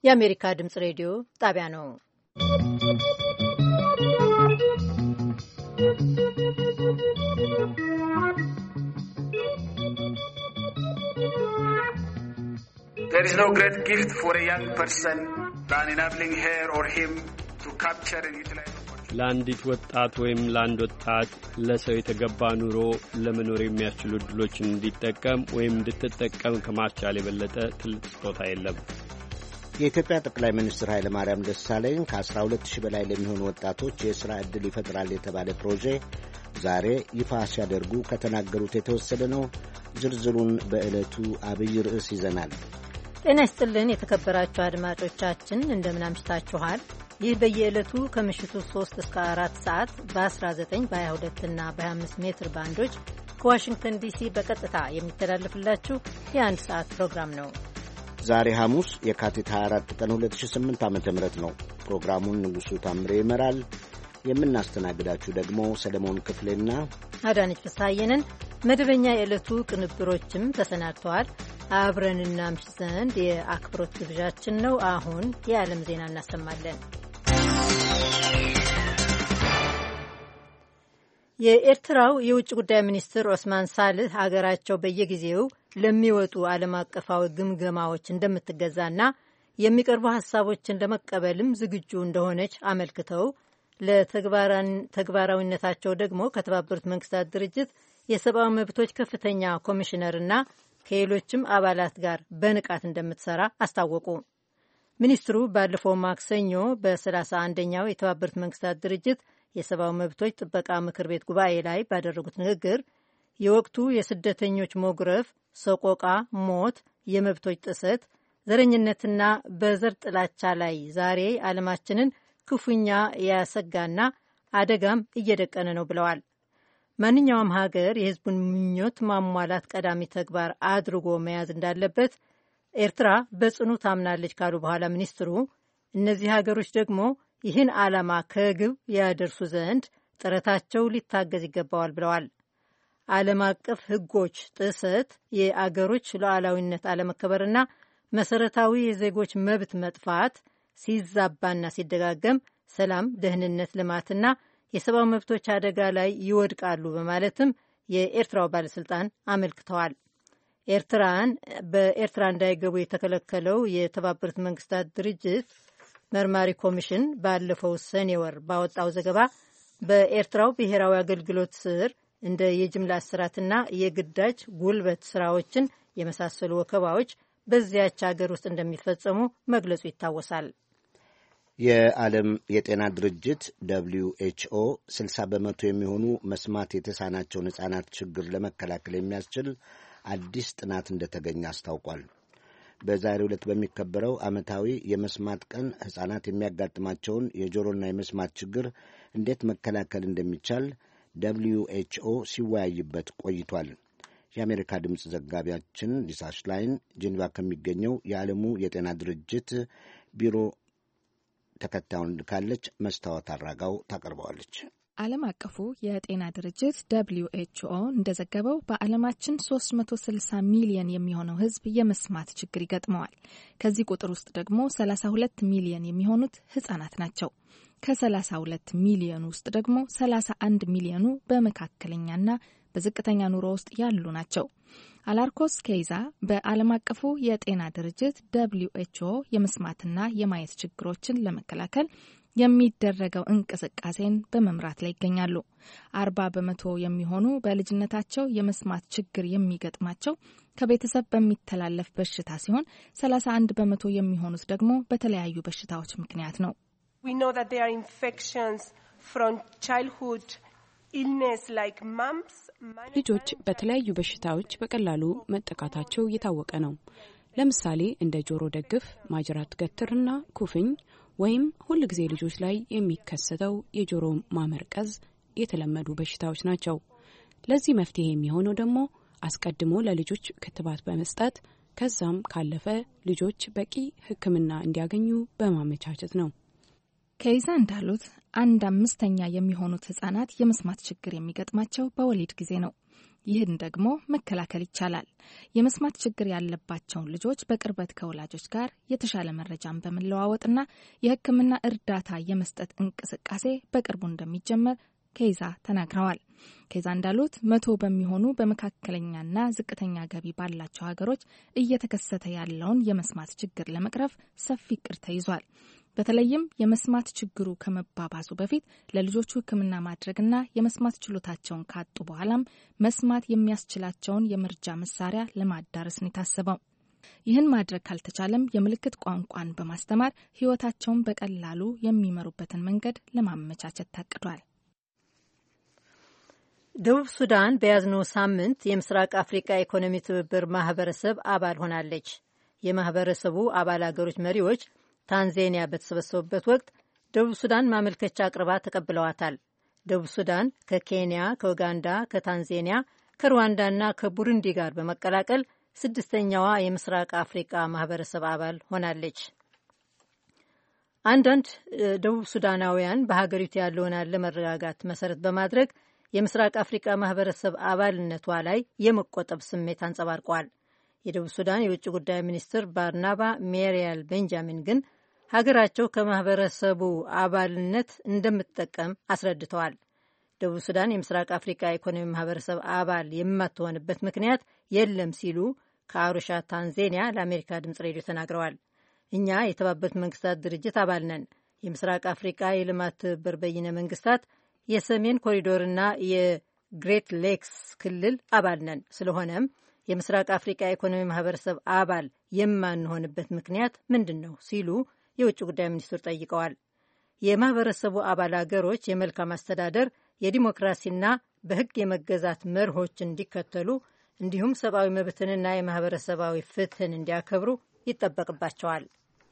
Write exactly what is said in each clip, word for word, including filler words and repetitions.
የአሜሪካ ድምጽ ሬዲዮ ጣቢያ ነው። There is no great gift for a young person than enabling her or him to capture and utilize. ለአንዲት ወጣት ወይም ለአንድ ወጣት ለሰው የተገባ ኑሮ ለመኖር የሚያስችሉ ዕድሎችን እንዲጠቀም ወይም እንድትጠቀም ከማስቻል የበለጠ ትልቅ ስጦታ የለም። የኢትዮጵያ ጠቅላይ ሚኒስትር ኃይለ ማርያም ደሳለኝ ከአስራ ሁለት ሺህ በላይ ለሚሆኑ ወጣቶች የሥራ ዕድል ይፈጥራል የተባለ ፕሮጄ ዛሬ ይፋ ሲያደርጉ ከተናገሩት የተወሰደ ነው። ዝርዝሩን በዕለቱ አብይ ርዕስ ይዘናል። ጤና ይስጥልን የተከበራችሁ አድማጮቻችን እንደምን አምሽታችኋል? ይህ በየዕለቱ ከምሽቱ ሶስት እስከ አራት ሰዓት በ19 በ22 እና በ25 ሜትር ባንዶች ከዋሽንግተን ዲሲ በቀጥታ የሚተላለፍላችሁ የአንድ ሰዓት ፕሮግራም ነው። ዛሬ ሐሙስ የካቲት ሃያ አራት ቀን ሁለት ሺህ ስምንት ዓመተ ምህረት ነው። ፕሮግራሙን ንጉሡ ታምሬ ይመራል። የምናስተናግዳችሁ ደግሞ ሰለሞን ክፍሌና አዳነች ፍስሐየንን። መደበኛ የዕለቱ ቅንብሮችም ተሰናድተዋል። አብረንና ምሽት ዘንድ የአክብሮት ግብዣችን ነው። አሁን የዓለም ዜና እናሰማለን። የኤርትራው የውጭ ጉዳይ ሚኒስትር ኦስማን ሳልህ ሀገራቸው በየጊዜው ለሚወጡ ዓለም አቀፋዊ ግምገማዎች እንደምትገዛና የሚቀርቡ ሀሳቦችን ለመቀበልም ዝግጁ እንደሆነች አመልክተው ለተግባራዊነታቸው ደግሞ ከተባበሩት መንግስታት ድርጅት የሰብአዊ መብቶች ከፍተኛ ኮሚሽነርና ከሌሎችም አባላት ጋር በንቃት እንደምትሰራ አስታወቁ። ሚኒስትሩ ባለፈው ማክሰኞ በሰላሳ አንደኛው የተባበሩት መንግስታት ድርጅት የሰብአዊ መብቶች ጥበቃ ምክር ቤት ጉባኤ ላይ ባደረጉት ንግግር የወቅቱ የስደተኞች ሞግረፍ፣ ሰቆቃ፣ ሞት፣ የመብቶች ጥሰት፣ ዘረኝነትና በዘር ጥላቻ ላይ ዛሬ ዓለማችንን ክፉኛ ያሰጋና አደጋም እየደቀነ ነው ብለዋል። ማንኛውም ሀገር የሕዝቡን ምኞት ማሟላት ቀዳሚ ተግባር አድርጎ መያዝ እንዳለበት ኤርትራ በጽኑ ታምናለች ካሉ በኋላ ሚኒስትሩ እነዚህ ሀገሮች ደግሞ ይህን ዓላማ ከግብ ያደርሱ ዘንድ ጥረታቸው ሊታገዝ ይገባዋል ብለዋል። ዓለም አቀፍ ሕጎች ጥሰት፣ የአገሮች ሉዓላዊነት አለመከበርና መሰረታዊ የዜጎች መብት መጥፋት ሲዛባና ሲደጋገም ሰላም፣ ደህንነት፣ ልማትና የሰብአዊ መብቶች አደጋ ላይ ይወድቃሉ በማለትም የኤርትራው ባለስልጣን አመልክተዋል። ኤርትራን በኤርትራ እንዳይገቡ የተከለከለው የተባበሩት መንግስታት ድርጅት መርማሪ ኮሚሽን ባለፈው ሰኔ ወር ባወጣው ዘገባ በኤርትራው ብሔራዊ አገልግሎት ስር እንደ የጅምላ እስራትና የግዳጅ ጉልበት ስራዎችን የመሳሰሉ ወከባዎች በዚያች ሀገር ውስጥ እንደሚፈጸሙ መግለጹ ይታወሳል። የዓለም የጤና ድርጅት ደብሊው ኤች ኦ ስልሳ በመቶ የሚሆኑ መስማት የተሳናቸውን ሕፃናት ችግር ለመከላከል የሚያስችል አዲስ ጥናት እንደተገኘ አስታውቋል። በዛሬው ዕለት በሚከበረው ዓመታዊ የመስማት ቀን ሕፃናት የሚያጋጥማቸውን የጆሮና የመስማት ችግር እንዴት መከላከል እንደሚቻል ደብሊው ኤች ኦ ሲወያይበት ቆይቷል። የአሜሪካ ድምፅ ዘጋቢያችን ሊሳ ሽላይን ጄኔቫ ከሚገኘው የዓለሙ የጤና ድርጅት ቢሮ ተከታዩን ልካለች። መስታወት አራጋው ታቀርበዋለች። ዓለም አቀፉ የጤና ድርጅት ደብሊው ኤች ኦ እንደዘገበው በዓለማችን ሶስት መቶ ስልሳ ሚሊዮን የሚሆነው ሕዝብ የመስማት ችግር ይገጥመዋል። ከዚህ ቁጥር ውስጥ ደግሞ ሰላሳ ሁለት ሚሊዮን የሚሆኑት ሕጻናት ናቸው። ከሰላሳ ሁለት ሚሊዮን ውስጥ ደግሞ ሰላሳ አንድ ሚሊዮኑ በመካከለኛና በዝቅተኛ ኑሮ ውስጥ ያሉ ናቸው። አላርኮስ ኬይዛ በዓለም አቀፉ የጤና ድርጅት ደብሊው ኤች ኦ የመስማትና የማየት ችግሮችን ለመከላከል የሚደረገው እንቅስቃሴን በመምራት ላይ ይገኛሉ። አርባ በመቶ የሚሆኑ በልጅነታቸው የመስማት ችግር የሚገጥማቸው ከቤተሰብ በሚተላለፍ በሽታ ሲሆን ሰላሳ አንድ በመቶ የሚሆኑት ደግሞ በተለያዩ በሽታዎች ምክንያት ነው። We know that there are infections from childhood illness like mumps. ልጆች በተለያዩ በሽታዎች በቀላሉ መጠቃታቸው እየታወቀ ነው። ለምሳሌ እንደ ጆሮ ደግፍ፣ ማጅራት ገትርና ኩፍኝ ወይም ሁልጊዜ ልጆች ላይ የሚከሰተው የጆሮ ማመርቀዝ የተለመዱ በሽታዎች ናቸው። ለዚህ መፍትሄ የሚሆነው ደግሞ አስቀድሞ ለልጆች ክትባት በመስጠት ከዛም ካለፈ ልጆች በቂ ሕክምና እንዲያገኙ በማመቻቸት ነው። ከይዛ እንዳሉት አንድ አምስተኛ የሚሆኑት ህጻናት የመስማት ችግር የሚገጥማቸው በወሊድ ጊዜ ነው። ይህን ደግሞ መከላከል ይቻላል። የመስማት ችግር ያለባቸውን ልጆች በቅርበት ከወላጆች ጋር የተሻለ መረጃን በመለዋወጥና የሕክምና እርዳታ የመስጠት እንቅስቃሴ በቅርቡ እንደሚጀመር ኬይዛ ተናግረዋል። ኬይዛ እንዳሉት መቶ በሚሆኑ በመካከለኛና ዝቅተኛ ገቢ ባላቸው ሀገሮች እየተከሰተ ያለውን የመስማት ችግር ለመቅረፍ ሰፊ እቅድ ተይዟል። በተለይም የመስማት ችግሩ ከመባባሱ በፊት ለልጆቹ ሕክምና ማድረግና የመስማት ችሎታቸውን ካጡ በኋላም መስማት የሚያስችላቸውን የመርጃ መሳሪያ ለማዳረስ ነው የታሰበው። ይህን ማድረግ ካልተቻለም የምልክት ቋንቋን በማስተማር ሕይወታቸውን በቀላሉ የሚመሩበትን መንገድ ለማመቻቸት ታቅዷል። ደቡብ ሱዳን በያዝነው ሳምንት የምስራቅ አፍሪካ ኢኮኖሚ ትብብር ማህበረሰብ አባል ሆናለች። የማህበረሰቡ አባል አገሮች መሪዎች ታንዛኒያ በተሰበሰቡበት ወቅት ደቡብ ሱዳን ማመልከቻ አቅርባ ተቀብለዋታል። ደቡብ ሱዳን ከኬንያ፣ ከኡጋንዳ፣ ከታንዛኒያ፣ ከሩዋንዳና ከቡሩንዲ ጋር በመቀላቀል ስድስተኛዋ የምስራቅ አፍሪካ ማህበረሰብ አባል ሆናለች። አንዳንድ ደቡብ ሱዳናውያን በሀገሪቱ ያለውን አለመረጋጋት መሰረት በማድረግ የምስራቅ አፍሪካ ማህበረሰብ አባልነቷ ላይ የመቆጠብ ስሜት አንጸባርቀዋል። የደቡብ ሱዳን የውጭ ጉዳይ ሚኒስትር ባርናባ ሜሪያል ቤንጃሚን ግን ሀገራቸው ከማህበረሰቡ አባልነት እንደምትጠቀም አስረድተዋል። ደቡብ ሱዳን የምስራቅ አፍሪካ ኢኮኖሚ ማህበረሰብ አባል የማትሆንበት ምክንያት የለም ሲሉ ከአሩሻ ታንዛኒያ ለአሜሪካ ድምጽ ሬዲዮ ተናግረዋል። እኛ የተባበሩት መንግስታት ድርጅት አባል ነን። የምስራቅ አፍሪካ የልማት ትብብር በይነ መንግስታት የሰሜን ኮሪዶርና የግሬት ሌክስ ክልል አባል ነን። ስለሆነም የምስራቅ አፍሪካ ኢኮኖሚ ማህበረሰብ አባል የማንሆንበት ምክንያት ምንድን ነው ሲሉ የውጭ ጉዳይ ሚኒስትሩ ጠይቀዋል። የማህበረሰቡ አባል አገሮች የመልካም አስተዳደር፣ የዲሞክራሲና በሕግ የመገዛት መርሆችን እንዲከተሉ እንዲሁም ሰብአዊ መብትንና የማህበረሰባዊ ፍትህን እንዲያከብሩ ይጠበቅባቸዋል።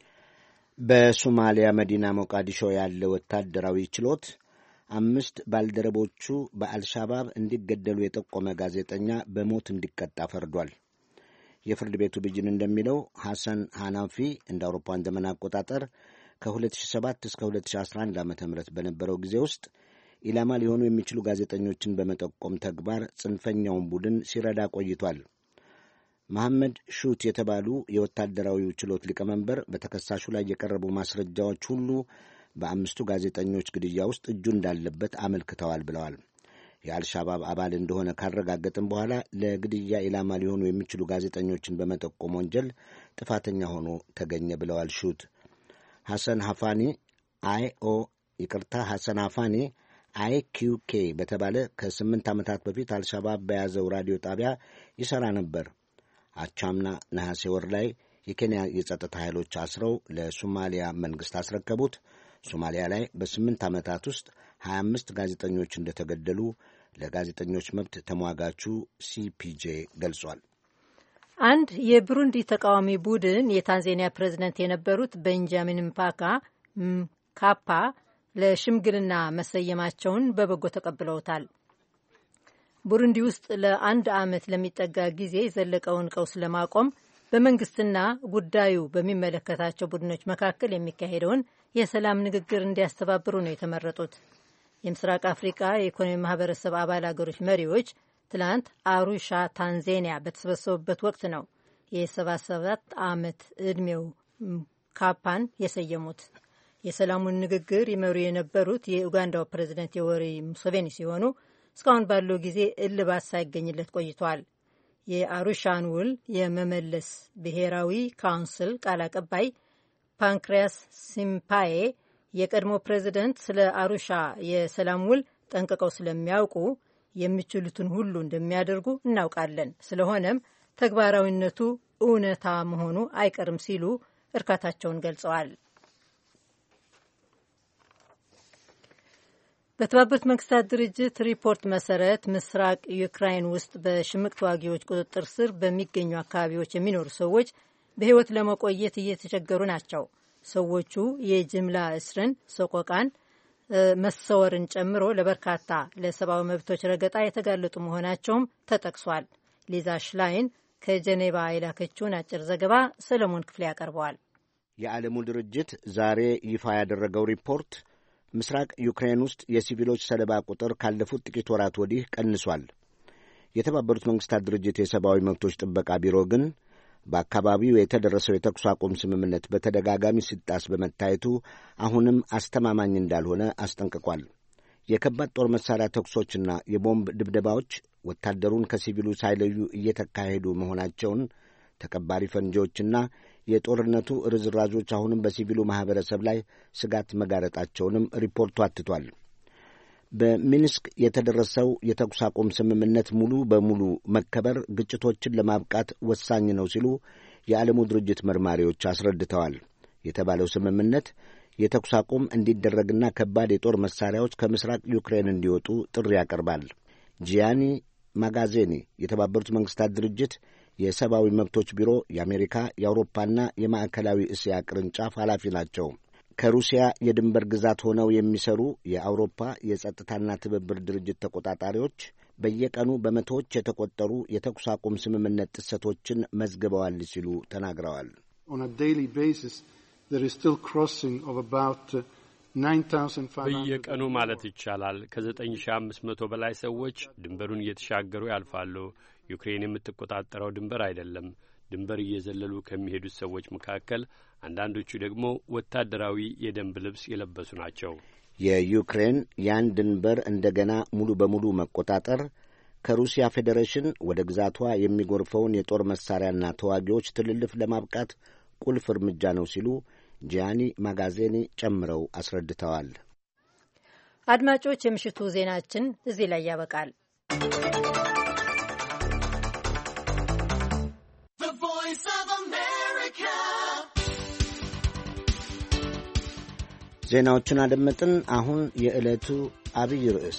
በሶማሊያ መዲና ሞቃዲሾ ያለ ወታደራዊ ችሎት አምስት ባልደረቦቹ በአልሻባብ እንዲገደሉ የጠቆመ ጋዜጠኛ በሞት እንዲቀጣ ፈርዷል። የፍርድ ቤቱ ብይን እንደሚለው ሐሰን ሃናፊ እንደ አውሮፓውያን ዘመን አቆጣጠር ከሁለት ሺህ ሰባት እስከ ሁለት ሺህ አስራ አንድ ዓ ም በነበረው ጊዜ ውስጥ ኢላማ ሊሆኑ የሚችሉ ጋዜጠኞችን በመጠቆም ተግባር ጽንፈኛውን ቡድን ሲረዳ ቆይቷል። መሐመድ ሹት የተባሉ የወታደራዊው ችሎት ሊቀመንበር በተከሳሹ ላይ የቀረቡ ማስረጃዎች ሁሉ በአምስቱ ጋዜጠኞች ግድያ ውስጥ እጁ እንዳለበት አመልክተዋል ብለዋል። የአልሻባብ አባል እንደሆነ ካረጋገጥም በኋላ ለግድያ ኢላማ ሊሆኑ የሚችሉ ጋዜጠኞችን በመጠቆም ወንጀል ጥፋተኛ ሆኖ ተገኘ ብለዋል ሹት። ሐሰን ሐፋኒ አይኦ ይቅርታ ሐሰን ሐፋኒ አይ ኪው ኬ በተባለ ከስምንት ዓመታት በፊት አልሻባብ በያዘው ራዲዮ ጣቢያ ይሠራ ነበር። አቻምና ነሐሴ ወር ላይ የኬንያ የጸጥታ ኃይሎች አስረው ለሶማሊያ መንግሥት አስረከቡት። ሶማሊያ ላይ በስምንት ዓመታት ውስጥ ሀያ አምስት ጋዜጠኞች እንደተገደሉ ለጋዜጠኞች መብት ተሟጋቹ ሲፒጄ ገልጿል። አንድ የብሩንዲ ተቃዋሚ ቡድን የታንዛኒያ ፕሬዝደንት የነበሩት ቤንጃሚን ምፓካ ካፓ ለሽምግልና መሰየማቸውን በበጎ ተቀብለውታል። ቡሩንዲ ውስጥ ለአንድ ዓመት ለሚጠጋ ጊዜ የዘለቀውን ቀውስ ለማቆም በመንግስትና ጉዳዩ በሚመለከታቸው ቡድኖች መካከል የሚካሄደውን የሰላም ንግግር እንዲያስተባብሩ ነው የተመረጡት። የምስራቅ አፍሪካ የኢኮኖሚ ማህበረሰብ አባል አገሮች መሪዎች ትላንት አሩሻ ታንዛኒያ በተሰበሰቡበት ወቅት ነው የሰባ ሰባት ዓመት ዕድሜው ካፓን የሰየሙት። የሰላሙን ንግግር ይመሩ የነበሩት የኡጋንዳው ፕሬዚደንት ዮዌሪ ሙሴቬኒ ሲሆኑ እስካሁን ባለው ጊዜ እልባት ሳይገኝለት ቆይቷል። የአሩሻን ውል የመመለስ ብሔራዊ ካውንስል ቃል አቀባይ ፓንክሪያስ ሲምፓዬ የቀድሞ ፕሬዚደንት ስለ አሩሻ የሰላም ውል ጠንቅቀው ስለሚያውቁ የሚችሉትን ሁሉ እንደሚያደርጉ እናውቃለን፣ ስለሆነም ተግባራዊነቱ እውነታ መሆኑ አይቀርም ሲሉ እርካታቸውን ገልጸዋል። በተባበሩት መንግስታት ድርጅት ሪፖርት መሰረት ምስራቅ ዩክራይን ውስጥ በሽምቅ ተዋጊዎች ቁጥጥር ስር በሚገኙ አካባቢዎች የሚኖሩ ሰዎች በሕይወት ለመቆየት እየተቸገሩ ናቸው። ሰዎቹ የጅምላ እስርን፣ ሰቆቃን፣ መሰወርን ጨምሮ ለበርካታ ለሰብአዊ መብቶች ረገጣ የተጋለጡ መሆናቸውም ተጠቅሷል። ሊዛ ሽላይን ከጀኔቫ የላከችውን አጭር ዘገባ ሰለሞን ክፍሌ ያቀርበዋል። የዓለሙ ድርጅት ዛሬ ይፋ ያደረገው ሪፖርት ምስራቅ ዩክሬን ውስጥ የሲቪሎች ሰለባ ቁጥር ካለፉት ጥቂት ወራት ወዲህ ቀንሷል። የተባበሩት መንግሥታት ድርጅት የሰብአዊ መብቶች ጥበቃ ቢሮ ግን በአካባቢው የተደረሰው የተኩስ አቁም ስምምነት በተደጋጋሚ ሲጣስ በመታየቱ አሁንም አስተማማኝ እንዳልሆነ አስጠንቅቋል። የከባድ ጦር መሣሪያ ተኩሶችና የቦምብ ድብደባዎች ወታደሩን ከሲቪሉ ሳይለዩ እየተካሄዱ መሆናቸውን፣ ተቀባሪ ፈንጂዎችና የጦርነቱ ርዝራዦች አሁንም በሲቪሉ ማኅበረሰብ ላይ ስጋት መጋረጣቸውንም ሪፖርቱ አትቷል። በሚንስክ የተደረሰው የተኩስ አቁም ስምምነት ሙሉ በሙሉ መከበር ግጭቶችን ለማብቃት ወሳኝ ነው ሲሉ የዓለሙ ድርጅት መርማሪዎች አስረድተዋል። የተባለው ስምምነት የተኩስ አቁም እንዲደረግና ከባድ የጦር መሣሪያዎች ከምሥራቅ ዩክሬን እንዲወጡ ጥሪ ያቀርባል። ጂያኒ ማጋዜኒ የተባበሩት መንግሥታት ድርጅት የሰብአዊ መብቶች ቢሮ የአሜሪካ የአውሮፓና የማዕከላዊ እስያ ቅርንጫፍ ኃላፊ ናቸው። ከሩሲያ የድንበር ግዛት ሆነው የሚሰሩ የአውሮፓ የጸጥታና ትብብር ድርጅት ተቆጣጣሪዎች በየቀኑ በመቶዎች የተቆጠሩ የተኩስ አቁም ስምምነት ጥሰቶችን መዝግበዋል ሲሉ ተናግረዋል። በየቀኑ ማለት ይቻላል ከዘጠኝ ሺህ አምስት መቶ በላይ ሰዎች ድንበሩን እየተሻገሩ ያልፋሉ። ዩክሬን የምትቆጣጠረው ድንበር አይደለም። ድንበር እየዘለሉ ከሚሄዱት ሰዎች መካከል አንዳንዶቹ ደግሞ ወታደራዊ የደንብ ልብስ የለበሱ ናቸው። የዩክሬን ያን ድንበር እንደገና ሙሉ በሙሉ መቆጣጠር ከሩሲያ ፌዴሬሽን ወደ ግዛቷ የሚጎርፈውን የጦር መሣሪያና ተዋጊዎች ትልልፍ ለማብቃት ቁልፍ እርምጃ ነው ሲሉ ጂያኒ ማጋዜኒ ጨምረው አስረድተዋል። አድማጮች፣ የምሽቱ ዜናችን እዚህ ላይ ያበቃል። ዜናዎቹን አደመጥን። አሁን የዕለቱ አብይ ርዕስ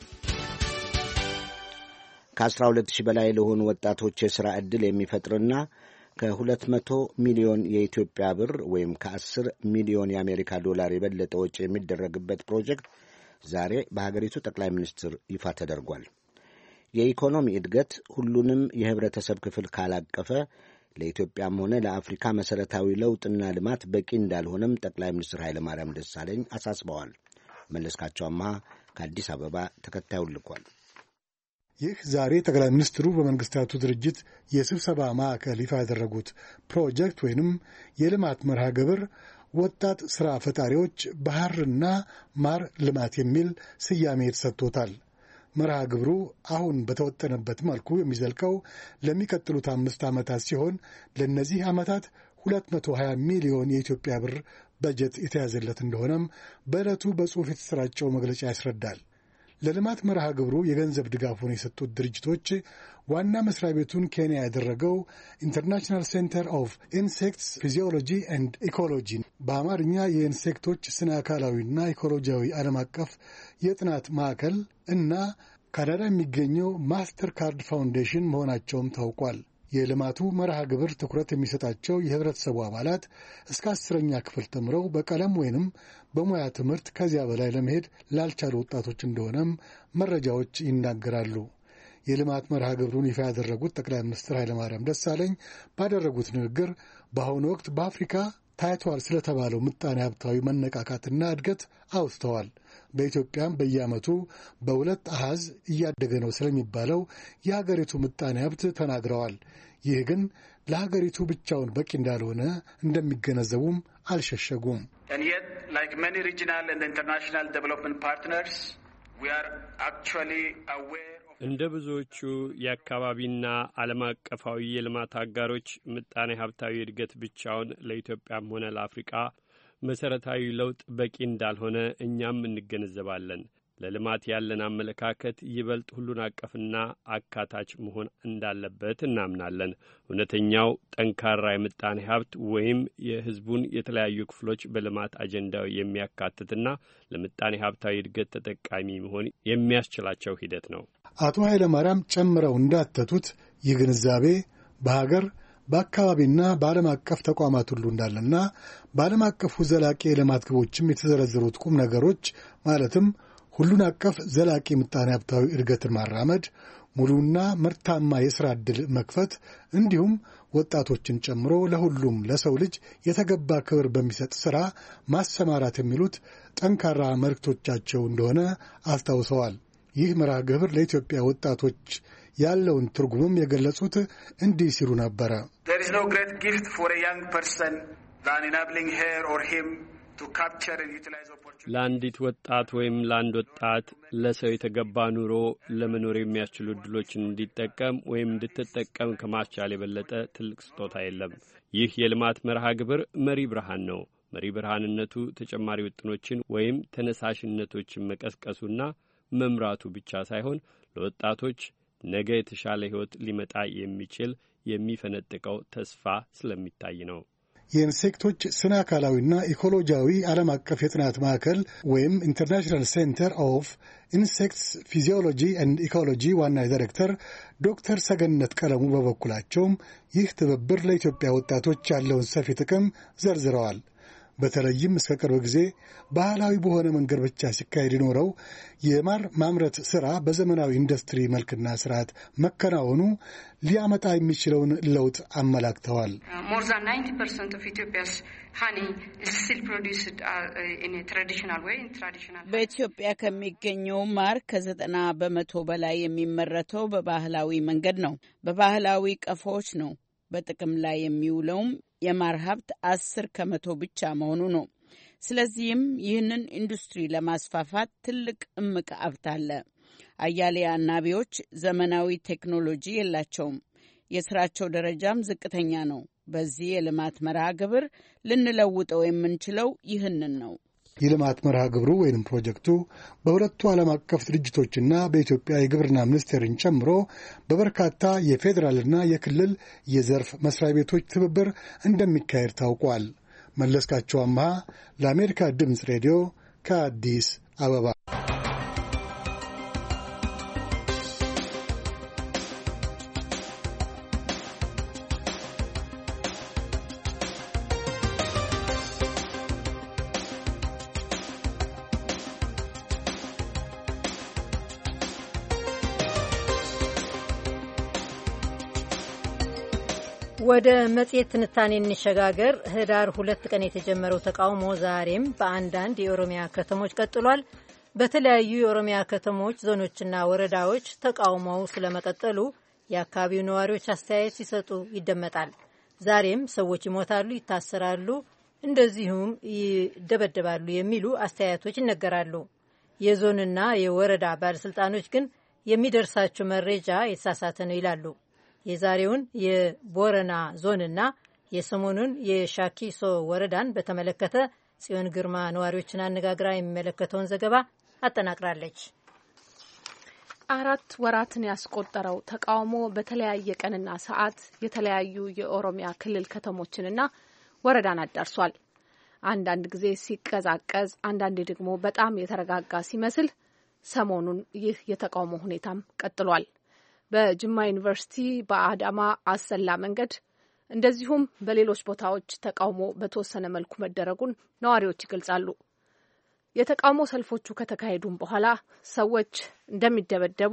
ከአስራ ሁለት ሺህ በላይ ለሆኑ ወጣቶች የሥራ ዕድል የሚፈጥርና ከሁለት መቶ ሚሊዮን የኢትዮጵያ ብር ወይም ከአስር ሚሊዮን የአሜሪካ ዶላር የበለጠ ወጪ የሚደረግበት ፕሮጀክት ዛሬ በሀገሪቱ ጠቅላይ ሚኒስትር ይፋ ተደርጓል። የኢኮኖሚ እድገት ሁሉንም የህብረተሰብ ክፍል ካላቀፈ ለኢትዮጵያም ሆነ ለአፍሪካ መሠረታዊ ለውጥና ልማት በቂ እንዳልሆነም ጠቅላይ ሚኒስትር ኃይለ ማርያም ደሳለኝ አሳስበዋል። መለስካቸው አማሃ ከአዲስ አበባ ተከታዩን ልኳል። ይህ ዛሬ ጠቅላይ ሚኒስትሩ በመንግስታቱ ድርጅት የስብሰባ ማዕከል ይፋ ያደረጉት ፕሮጀክት ወይንም የልማት መርሃ ግብር ወጣት ሥራ ፈጣሪዎች ባህርና ማር ልማት የሚል ስያሜ ተሰጥቶታል። መርሃ ግብሩ አሁን በተወጠነበት መልኩ የሚዘልቀው ለሚቀጥሉት አምስት ዓመታት ሲሆን ለእነዚህ ዓመታት ሁለት መቶ ሀያ ሚሊዮን የኢትዮጵያ ብር በጀት የተያዘለት እንደሆነም በዕለቱ በጽሑፍ የተሰራጨው መግለጫ ያስረዳል። ለልማት መርሃ ግብሩ የገንዘብ ድጋፉን የሰጡት ድርጅቶች ዋና መስሪያ ቤቱን ኬንያ ያደረገው ኢንተርናሽናል ሴንተር ኦፍ ኢንሴክትስ ፊዚዮሎጂ ኤንድ ኢኮሎጂ በአማርኛ የኢንሴክቶች ስነ አካላዊና ኢኮሎጂያዊ ዓለም አቀፍ የጥናት ማዕከል እና ካናዳ የሚገኘው ማስተር ካርድ ፋውንዴሽን መሆናቸውም ታውቋል። የልማቱ መርሃ ግብር ትኩረት የሚሰጣቸው የህብረተሰቡ አባላት እስከ አስረኛ ክፍል ተምረው በቀለም ወይንም በሙያ ትምህርት ከዚያ በላይ ለመሄድ ላልቻሉ ወጣቶች እንደሆነም መረጃዎች ይናገራሉ። የልማት መርሃ ግብሩን ይፋ ያደረጉት ጠቅላይ ሚኒስትር ኃይለማርያም ደሳለኝ ባደረጉት ንግግር በአሁኑ ወቅት በአፍሪካ ታይቷል ስለተባለው ምጣኔ ሀብታዊ መነቃቃትና እድገት አውስተዋል። በኢትዮጵያም በየዓመቱ በሁለት አሃዝ እያደገ ነው ስለሚባለው የሀገሪቱ ምጣኔ ሀብት ተናግረዋል። ይህ ግን ለሀገሪቱ ብቻውን በቂ እንዳልሆነ እንደሚገነዘቡም አልሸሸጉም። እንደ ብዙዎቹ የአካባቢና ዓለም አቀፋዊ የልማት አጋሮች ምጣኔ ሀብታዊ እድገት ብቻውን ለኢትዮጵያም ሆነ ለአፍሪቃ መሠረታዊ ለውጥ በቂ እንዳልሆነ እኛም እንገነዘባለን። ለልማት ያለን አመለካከት ይበልጥ ሁሉን አቀፍና አካታች መሆን እንዳለበት እናምናለን። እውነተኛው ጠንካራ የምጣኔ ሀብት ወይም የሕዝቡን የተለያዩ ክፍሎች በልማት አጀንዳው የሚያካትትና ለምጣኔ ሀብታዊ እድገት ተጠቃሚ መሆን የሚያስችላቸው ሂደት ነው። አቶ ኃይለማርያም ጨምረው እንዳተቱት ይህ ግንዛቤ በሀገር በአካባቢና በዓለም አቀፍ ተቋማት ሁሉ እንዳለና በዓለም አቀፉ ዘላቂ የልማት ግቦችም የተዘረዘሩት ቁም ነገሮች ማለትም ሁሉን አቀፍ ዘላቂ ምጣኔ ሀብታዊ እድገትን ማራመድ፣ ሙሉና ምርታማ የሥራ ዕድል መክፈት እንዲሁም ወጣቶችን ጨምሮ ለሁሉም ለሰው ልጅ የተገባ ክብር በሚሰጥ ሥራ ማሰማራት የሚሉት ጠንካራ መልእክቶቻቸው እንደሆነ አስታውሰዋል። ይህ መርሃ ግብር ለኢትዮጵያ ወጣቶች ያለውን ትርጉምም የገለጹት እንዲህ ሲሉ ነበረ። There is no great gift for a young person than enabling her or him to capture and utilize opportunities. ለአንዲት ወጣት ወይም ለአንድ ወጣት ለሰው የተገባ ኑሮ ለመኖር የሚያስችሉ ዕድሎችን እንዲጠቀም ወይም እንድትጠቀም ከማስቻል የበለጠ ትልቅ ስጦታ የለም። ይህ የልማት መርሃ ግብር መሪ ብርሃን ነው። መሪ ብርሃንነቱ ተጨማሪ ውጥኖችን ወይም ተነሳሽነቶችን መቀስቀሱና መምራቱ ብቻ ሳይሆን ለወጣቶች ነገ የተሻለ ሕይወት ሊመጣ የሚችል የሚፈነጥቀው ተስፋ ስለሚታይ ነው። የኢንሴክቶች ስነ አካላዊና ኢኮሎጂያዊ ዓለም አቀፍ የጥናት ማዕከል ወይም ኢንተርናሽናል ሴንተር ኦፍ ኢንሴክትስ ፊዚዮሎጂ ኤንድ ኢኮሎጂ ዋና ዳይሬክተር ዶክተር ሰገነት ቀለሙ በበኩላቸውም ይህ ትብብር ለኢትዮጵያ ወጣቶች ያለውን ሰፊ ጥቅም ዘርዝረዋል። በተለይም እስከ ቅርብ ጊዜ ባህላዊ በሆነ መንገድ ብቻ ሲካሄድ የኖረው የማር ማምረት ሥራ በዘመናዊ ኢንዱስትሪ መልክና ስርዓት መከናወኑ ሊያመጣ የሚችለውን ለውጥ አመላክተዋል። በኢትዮጵያ ከሚገኘው ማር ከዘጠና በመቶ በላይ የሚመረተው በባህላዊ መንገድ ነው። በባህላዊ ቀፎዎች ነው። በጥቅም ላይ የሚውለውም የማር ሀብት አስር ከመቶ ብቻ መሆኑ ነው። ስለዚህም ይህንን ኢንዱስትሪ ለማስፋፋት ትልቅ እምቅ ሀብት አለ። አያሌ አናቢዎች ዘመናዊ ቴክኖሎጂ የላቸውም። የስራቸው ደረጃም ዝቅተኛ ነው። በዚህ የልማት መርሃ ግብር ልንለውጠው የምንችለው ይህንን ነው። የልማት መርሃ ግብሩ ወይም ፕሮጀክቱ በሁለቱ ዓለም አቀፍ ድርጅቶችና በኢትዮጵያ የግብርና ሚኒስቴርን ጨምሮ በበርካታ የፌዴራልና የክልል የዘርፍ መስሪያ ቤቶች ትብብር እንደሚካሄድ ታውቋል። መለስካቸው አምሃ ለአሜሪካ ድምፅ ሬዲዮ ከአዲስ አበባ። ወደ መጽሔት ትንታኔ እንሸጋገር። ህዳር ሁለት ቀን የተጀመረው ተቃውሞ ዛሬም በአንዳንድ የኦሮሚያ ከተሞች ቀጥሏል። በተለያዩ የኦሮሚያ ከተሞች ዞኖችና ወረዳዎች ተቃውሞው ስለመቀጠሉ የአካባቢው ነዋሪዎች አስተያየት ሲሰጡ ይደመጣል። ዛሬም ሰዎች ይሞታሉ፣ ይታሰራሉ፣ እንደዚሁም ይደበደባሉ የሚሉ አስተያየቶች ይነገራሉ። የዞንና የወረዳ ባለስልጣኖች ግን የሚደርሳቸው መረጃ የተሳሳተ ነው ይላሉ። የዛሬውን የቦረና ዞንና የሰሞኑን የሻኪሶ ወረዳን በተመለከተ ጽዮን ግርማ ነዋሪዎችን አነጋግራ የሚመለከተውን ዘገባ አጠናቅራለች። አራት ወራትን ያስቆጠረው ተቃውሞ በተለያየ ቀንና ሰዓት የተለያዩ የኦሮሚያ ክልል ከተሞችንና ወረዳን አዳርሷል። አንዳንድ ጊዜ ሲቀዛቀዝ፣ አንዳንዴ ደግሞ በጣም የተረጋጋ ሲመስል ሰሞኑን ይህ የተቃውሞ ሁኔታም ቀጥሏል። በጅማ ዩኒቨርሲቲ፣ በአዳማ አሰላ መንገድ እንደዚሁም በሌሎች ቦታዎች ተቃውሞ በተወሰነ መልኩ መደረጉን ነዋሪዎች ይገልጻሉ። የተቃውሞ ሰልፎቹ ከተካሄዱም በኋላ ሰዎች እንደሚደበደቡ፣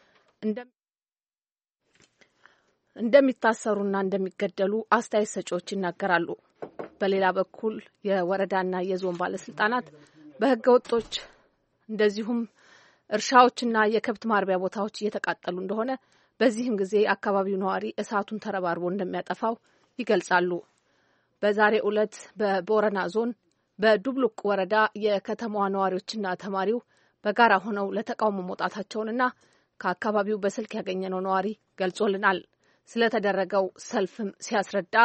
እንደሚታሰሩና እንደሚገደሉ አስተያየት ሰጪዎች ይናገራሉ። በሌላ በኩል የወረዳና የዞን ባለስልጣናት በህገ ወጦች እንደዚሁም እርሻዎችና የከብት ማርቢያ ቦታዎች እየተቃጠሉ እንደሆነ፣ በዚህም ጊዜ አካባቢው ነዋሪ እሳቱን ተረባርቦ እንደሚያጠፋው ይገልጻሉ። በዛሬ ዕለት በቦረና ዞን በዱብሉቅ ወረዳ የከተማዋ ነዋሪዎችና ተማሪው በጋራ ሆነው ለተቃውሞ መውጣታቸውንና ከአካባቢው በስልክ ያገኘነው ነዋሪ ገልጾልናል። ስለተደረገው ሰልፍም ሲያስረዳ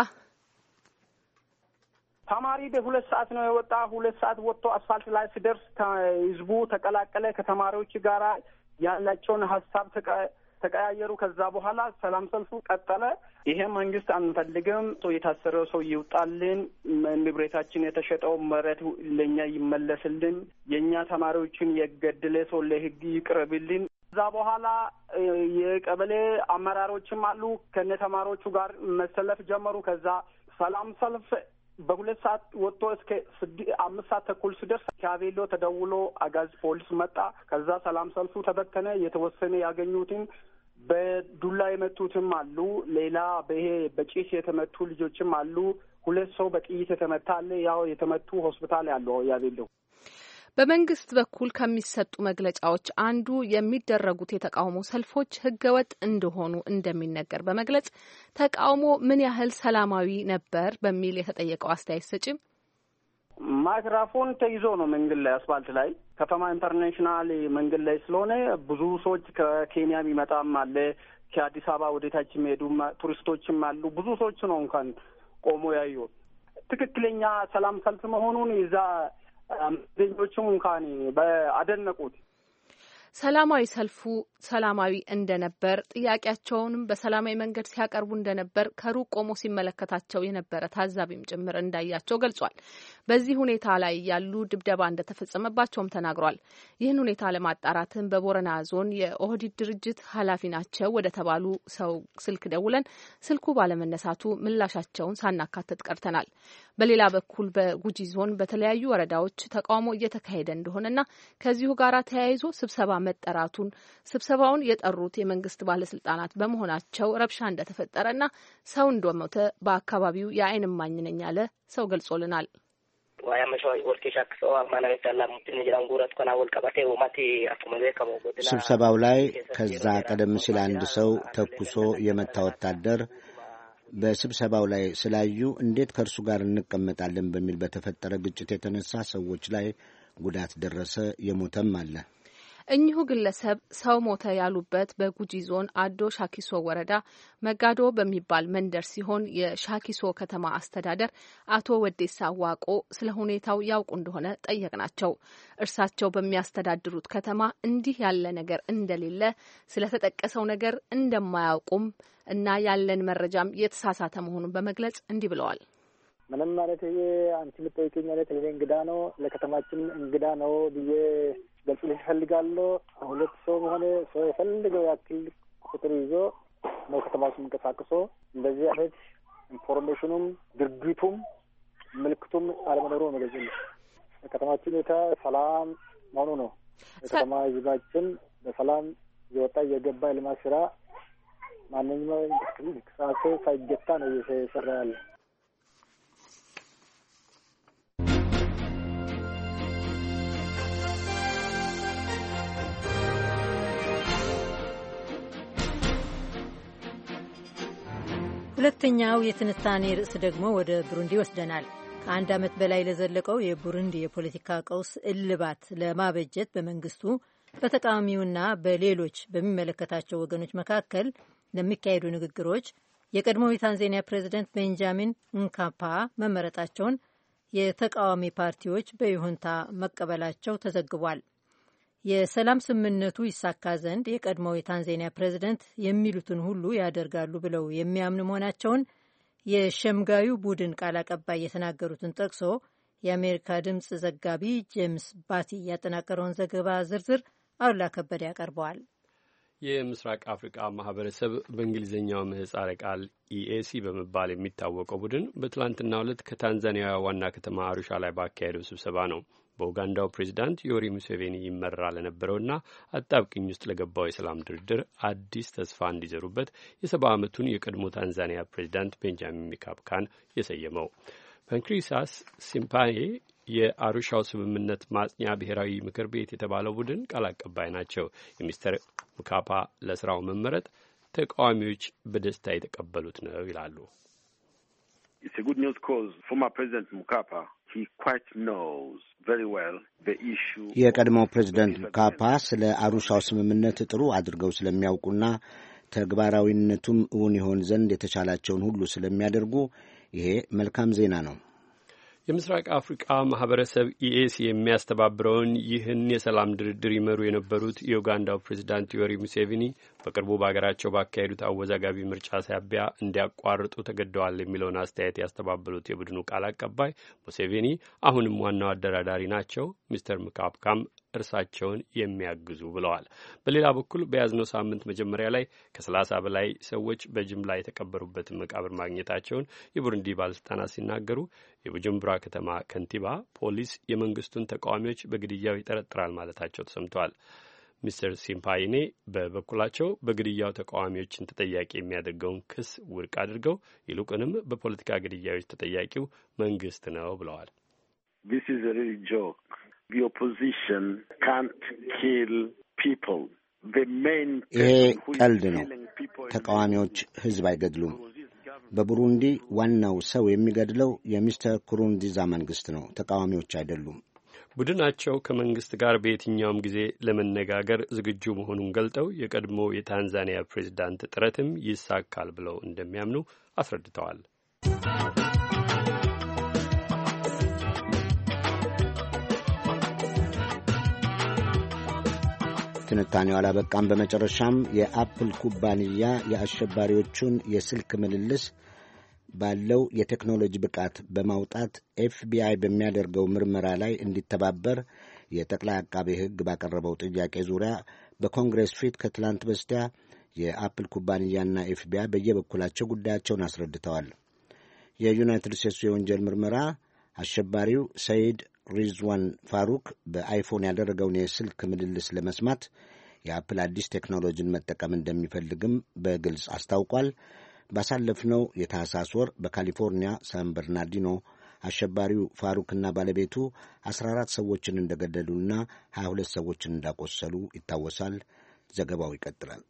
ተማሪ በሁለት ሰዓት ነው የወጣ። ሁለት ሰዓት ወጥቶ አስፋልት ላይ ሲደርስ ህዝቡ ተቀላቀለ። ከተማሪዎች ጋራ ያላቸውን ሀሳብ ተቀያየሩ። ከዛ በኋላ ሰላም ሰልፉ ቀጠለ። ይሄ መንግስት አንፈልግም፣ ሰው የታሰረው ሰው ይውጣልን፣ ንብረታችን የተሸጠው መሬት ለኛ ይመለስልን፣ የኛ ተማሪዎችን የገደለ ሰው ለህግ ይቅረብልን። ከዛ በኋላ የቀበሌ አመራሮችም አሉ ከነ ተማሪዎቹ ጋር መሰለፍ ጀመሩ። ከዛ ሰላም ሰልፍ በሁለት ሰዓት ወጥቶ እስከ አምስት ሰዓት ተኩል ሲደርስ ካቤሎ ተደውሎ አጋዝ ፖሊስ መጣ። ከዛ ሰላም ሰልፉ ተበተነ። የተወሰነ ያገኙትን በዱላ የመቱትም አሉ። ሌላ በይሄ በጭስ የተመቱ ልጆችም አሉ። ሁለት ሰው በጥይት የተመታ አለ። ያው የተመቱ ሆስፒታል ያለው ያቤሎ። በመንግስት በኩል ከሚሰጡ መግለጫዎች አንዱ የሚደረጉት የተቃውሞ ሰልፎች ህገወጥ እንደሆኑ እንደሚነገር በመግለጽ ተቃውሞ ምን ያህል ሰላማዊ ነበር በሚል የተጠየቀው አስተያየት ሰጪም ማይክሮፎን ተይዞ ነው መንገድ ላይ አስፋልት ላይ ከተማ ኢንተርናሽናል መንገድ ላይ ስለሆነ ብዙ ሰዎች ከኬንያ የሚመጣም አለ ከአዲስ አበባ ወደታች የሚሄዱ ቱሪስቶችም አሉ። ብዙ ሰዎች ነው እንኳን ቆሞ ያዩ ትክክለኛ ሰላም ሰልፍ መሆኑን ይዛ ዜጎቹም እንኳን በአደነቁት ሰላማዊ ሰልፉ ሰላማዊ እንደነበር ጥያቄያቸውንም በሰላማዊ መንገድ ሲያቀርቡ እንደነበር ከሩቅ ቆሞ ሲመለከታቸው የነበረ ታዛቢም ጭምር እንዳያቸው ገልጿል። በዚህ ሁኔታ ላይ ያሉ ድብደባ እንደተፈጸመባቸውም ተናግሯል። ይህን ሁኔታ ለማጣራትም በቦረና ዞን የኦህዲድ ድርጅት ኃላፊ ናቸው ወደ ተባሉ ሰው ስልክ ደውለን ስልኩ ባለመነሳቱ ምላሻቸውን ሳናካትት ቀርተናል። በሌላ በኩል በጉጂ ዞን በተለያዩ ወረዳዎች ተቃውሞ እየተካሄደ እንደሆነና ከዚሁ ጋር ተያይዞ ስብሰባ መጠራቱን ስብሰባውን የጠሩት የመንግስት ባለስልጣናት በመሆናቸው ረብሻ እንደተፈጠረና ሰው እንደሞተ በአካባቢው የዓይን እማኝ ነኝ ያለ ሰው ገልጾልናል። ስብሰባው ላይ ከዛ ቀደም ሲል አንድ ሰው ተኩሶ የመታ ወታደር በስብሰባው ላይ ስላዩ እንዴት ከእርሱ ጋር እንቀመጣለን በሚል በተፈጠረ ግጭት የተነሳ ሰዎች ላይ ጉዳት ደረሰ፣ የሞተም አለ። እኚሁ ግለሰብ ሰው ሞተ ያሉበት በጉጂ ዞን አዶ ሻኪሶ ወረዳ መጋዶ በሚባል መንደር ሲሆን የሻኪሶ ከተማ አስተዳደር አቶ ወዴሳ ዋቆ ስለ ሁኔታው ያውቁ እንደሆነ ጠየቅናቸው። እርሳቸው በሚያስተዳድሩት ከተማ እንዲህ ያለ ነገር እንደሌለ ስለተጠቀሰው ነገር እንደማያውቁም እና ያለን መረጃም የተሳሳተ መሆኑን በመግለጽ እንዲህ ብለዋል። ምንም ማለት ይሄ አንቺ ልትጠይቂኝ ማለት ለኔ እንግዳ ነው፣ ለከተማችን እንግዳ ነው ብዬ ገልጽልሽ እፈልጋለሁ። ሁለት ሰው ሆነ ሰው የፈልገው ያክል ቁጥር ይዞ ነው ከተማችን እንቀሳቀሶ እንደዚህ አይነት ኢንፎርሜሽኑም ድርጊቱም ምልክቱም አለመኖሩ ነው መገለጽ። ከተማችን የታ ሰላም መሆኑ ነው። ከተማ ህዝባችን በሰላም የወጣ የገባ ልማት ስራ ማንኛውም እንቅስቃሴ ሳይገታ ነው እየሰራ ያለ። ሁለተኛው የትንታኔ ርዕስ ደግሞ ወደ ቡሩንዲ ይወስደናል። ከአንድ ዓመት በላይ ለዘለቀው የቡሩንዲ የፖለቲካ ቀውስ እልባት ለማበጀት በመንግስቱ በተቃዋሚውና በሌሎች በሚመለከታቸው ወገኖች መካከል ለሚካሄዱ ንግግሮች የቀድሞው የታንዛኒያ ፕሬዚደንት ቤንጃሚን ሙካፓ መመረጣቸውን የተቃዋሚ ፓርቲዎች በይሁንታ መቀበላቸው ተዘግቧል። የሰላም ስምምነቱ ይሳካ ዘንድ የቀድሞው የታንዛኒያ ፕሬዚደንት የሚሉትን ሁሉ ያደርጋሉ ብለው የሚያምኑ መሆናቸውን የሸምጋዩ ቡድን ቃል አቀባይ የተናገሩትን ጠቅሶ የአሜሪካ ድምፅ ዘጋቢ ጄምስ ባቲ ያጠናቀረውን ዘገባ ዝርዝር አሉላ ከበደ ያቀርበዋል። የምስራቅ አፍሪካ ማህበረሰብ በእንግሊዝኛው ምህጻረ ቃል ኢኤሲ በመባል የሚታወቀው ቡድን በትላንትናው ዕለት ከታንዛኒያ ዋና ከተማ አሩሻ ላይ ባካሄደው ስብሰባ ነው በኡጋንዳው ፕሬዚዳንት ዮዌሪ ሙሴቬኒ ይመራ ለነበረውና አጣብቅኝ ውስጥ ለገባው የሰላም ድርድር አዲስ ተስፋ እንዲዘሩበት የሰባ ዓመቱን የቀድሞ ታንዛኒያ ፕሬዚዳንት ቤንጃሚን ሙካፓን የሰየመው። ፓንክሪሳስ ሲምፓዬ የአሩሻው ስምምነት ማጽኛ ብሔራዊ ምክር ቤት የተባለው ቡድን ቃል አቀባይ ናቸው። የሚስተር ሙካፓ ለስራው መመረጥ ተቃዋሚዎች በደስታ የተቀበሉት ነው ይላሉ። It's a good news because former President Mukapa, he quite knows very well the issue. የቀድሞው ፕሬዚዳንት ሙካፓ ስለ አሩሻው ስምምነት ጥሩ አድርገው ስለሚያውቁና ተግባራዊነቱም እውን ይሆን ዘንድ የተቻላቸውን ሁሉ ስለሚያደርጉ ይሄ መልካም ዜና ነው። የምስራቅ አፍሪካ ማህበረሰብ ኢኤሲ የሚያስተባብረውን ይህን የሰላም ድርድር ይመሩ የነበሩት የኡጋንዳው ፕሬዚዳንት ዮዌሪ ሙሴቬኒ በቅርቡ በሀገራቸው ባካሄዱት አወዛጋቢ ምርጫ ሳቢያ እንዲያቋርጡ ተገደዋል የሚለውን አስተያየት ያስተባበሉት የቡድኑ ቃል አቀባይ ሙሴቬኒ አሁንም ዋናው አደራዳሪ ናቸው፣ ሚስተር ሙካፓም እርሳቸውን የሚያግዙ ብለዋል። በሌላ በኩል በያዝነው ሳምንት መጀመሪያ ላይ ከሰላሳ በላይ ሰዎች በጅምላ የተቀበሩበትን መቃብር ማግኘታቸውን የቡሩንዲ ባለስልጣናት ሲናገሩ የቡጁምቡራ ከተማ ከንቲባ ፖሊስ የመንግስቱን ተቃዋሚዎች በግድያው ይጠረጥራል ማለታቸው ተሰምተዋል። ሚስተር ሲምፓይኔ በበኩላቸው በግድያው ተቃዋሚዎችን ተጠያቂ የሚያደርገውን ክስ ውድቅ አድርገው ይልቁንም በፖለቲካ ግድያዎች ተጠያቂው መንግስት ነው ብለዋል። This is a real joke. The opposition can't kill people. The main ይሄ ቀልድ ነው። ተቃዋሚዎች ሕዝብ አይገድሉም። በቡሩንዲ ዋናው ሰው የሚገድለው የሚስተር ኩሩንዚዛ መንግስት ነው፣ ተቃዋሚዎች አይደሉም። ቡድናቸው ከመንግስት ጋር በየትኛውም ጊዜ ለመነጋገር ዝግጁ መሆኑን ገልጠው የቀድሞ የታንዛኒያ ፕሬዝዳንት ጥረትም ይሳካል ብለው እንደሚያምኑ አስረድተዋል። ትንታኔው አላበቃም። በመጨረሻም የአፕል ኩባንያ የአሸባሪዎቹን የስልክ ምልልስ ባለው የቴክኖሎጂ ብቃት በማውጣት ኤፍቢአይ በሚያደርገው ምርመራ ላይ እንዲተባበር የጠቅላይ አቃቤ ሕግ ባቀረበው ጥያቄ ዙሪያ በኮንግሬስ ፊት ከትላንት በስቲያ የአፕል ኩባንያና ኤፍቢአይ በየበኩላቸው ጉዳያቸውን አስረድተዋል። የዩናይትድ ስቴትሱ የወንጀል ምርመራ አሸባሪው ሰይድ ሪዝዋን ፋሩክ በአይፎን ያደረገውን የስልክ ምልልስ ለመስማት የአፕል አዲስ ቴክኖሎጂን መጠቀም እንደሚፈልግም በግልጽ አስታውቋል። ባሳለፍነው የታህሳስ ወር በካሊፎርኒያ ሳን በርናርዲኖ አሸባሪው ፋሩክና ባለቤቱ አስራ አራት ሰዎችን እንደገደሉና ሀያ ሁለት ሰዎችን እንዳቆሰሉ ይታወሳል። ዘገባው ይቀጥላል።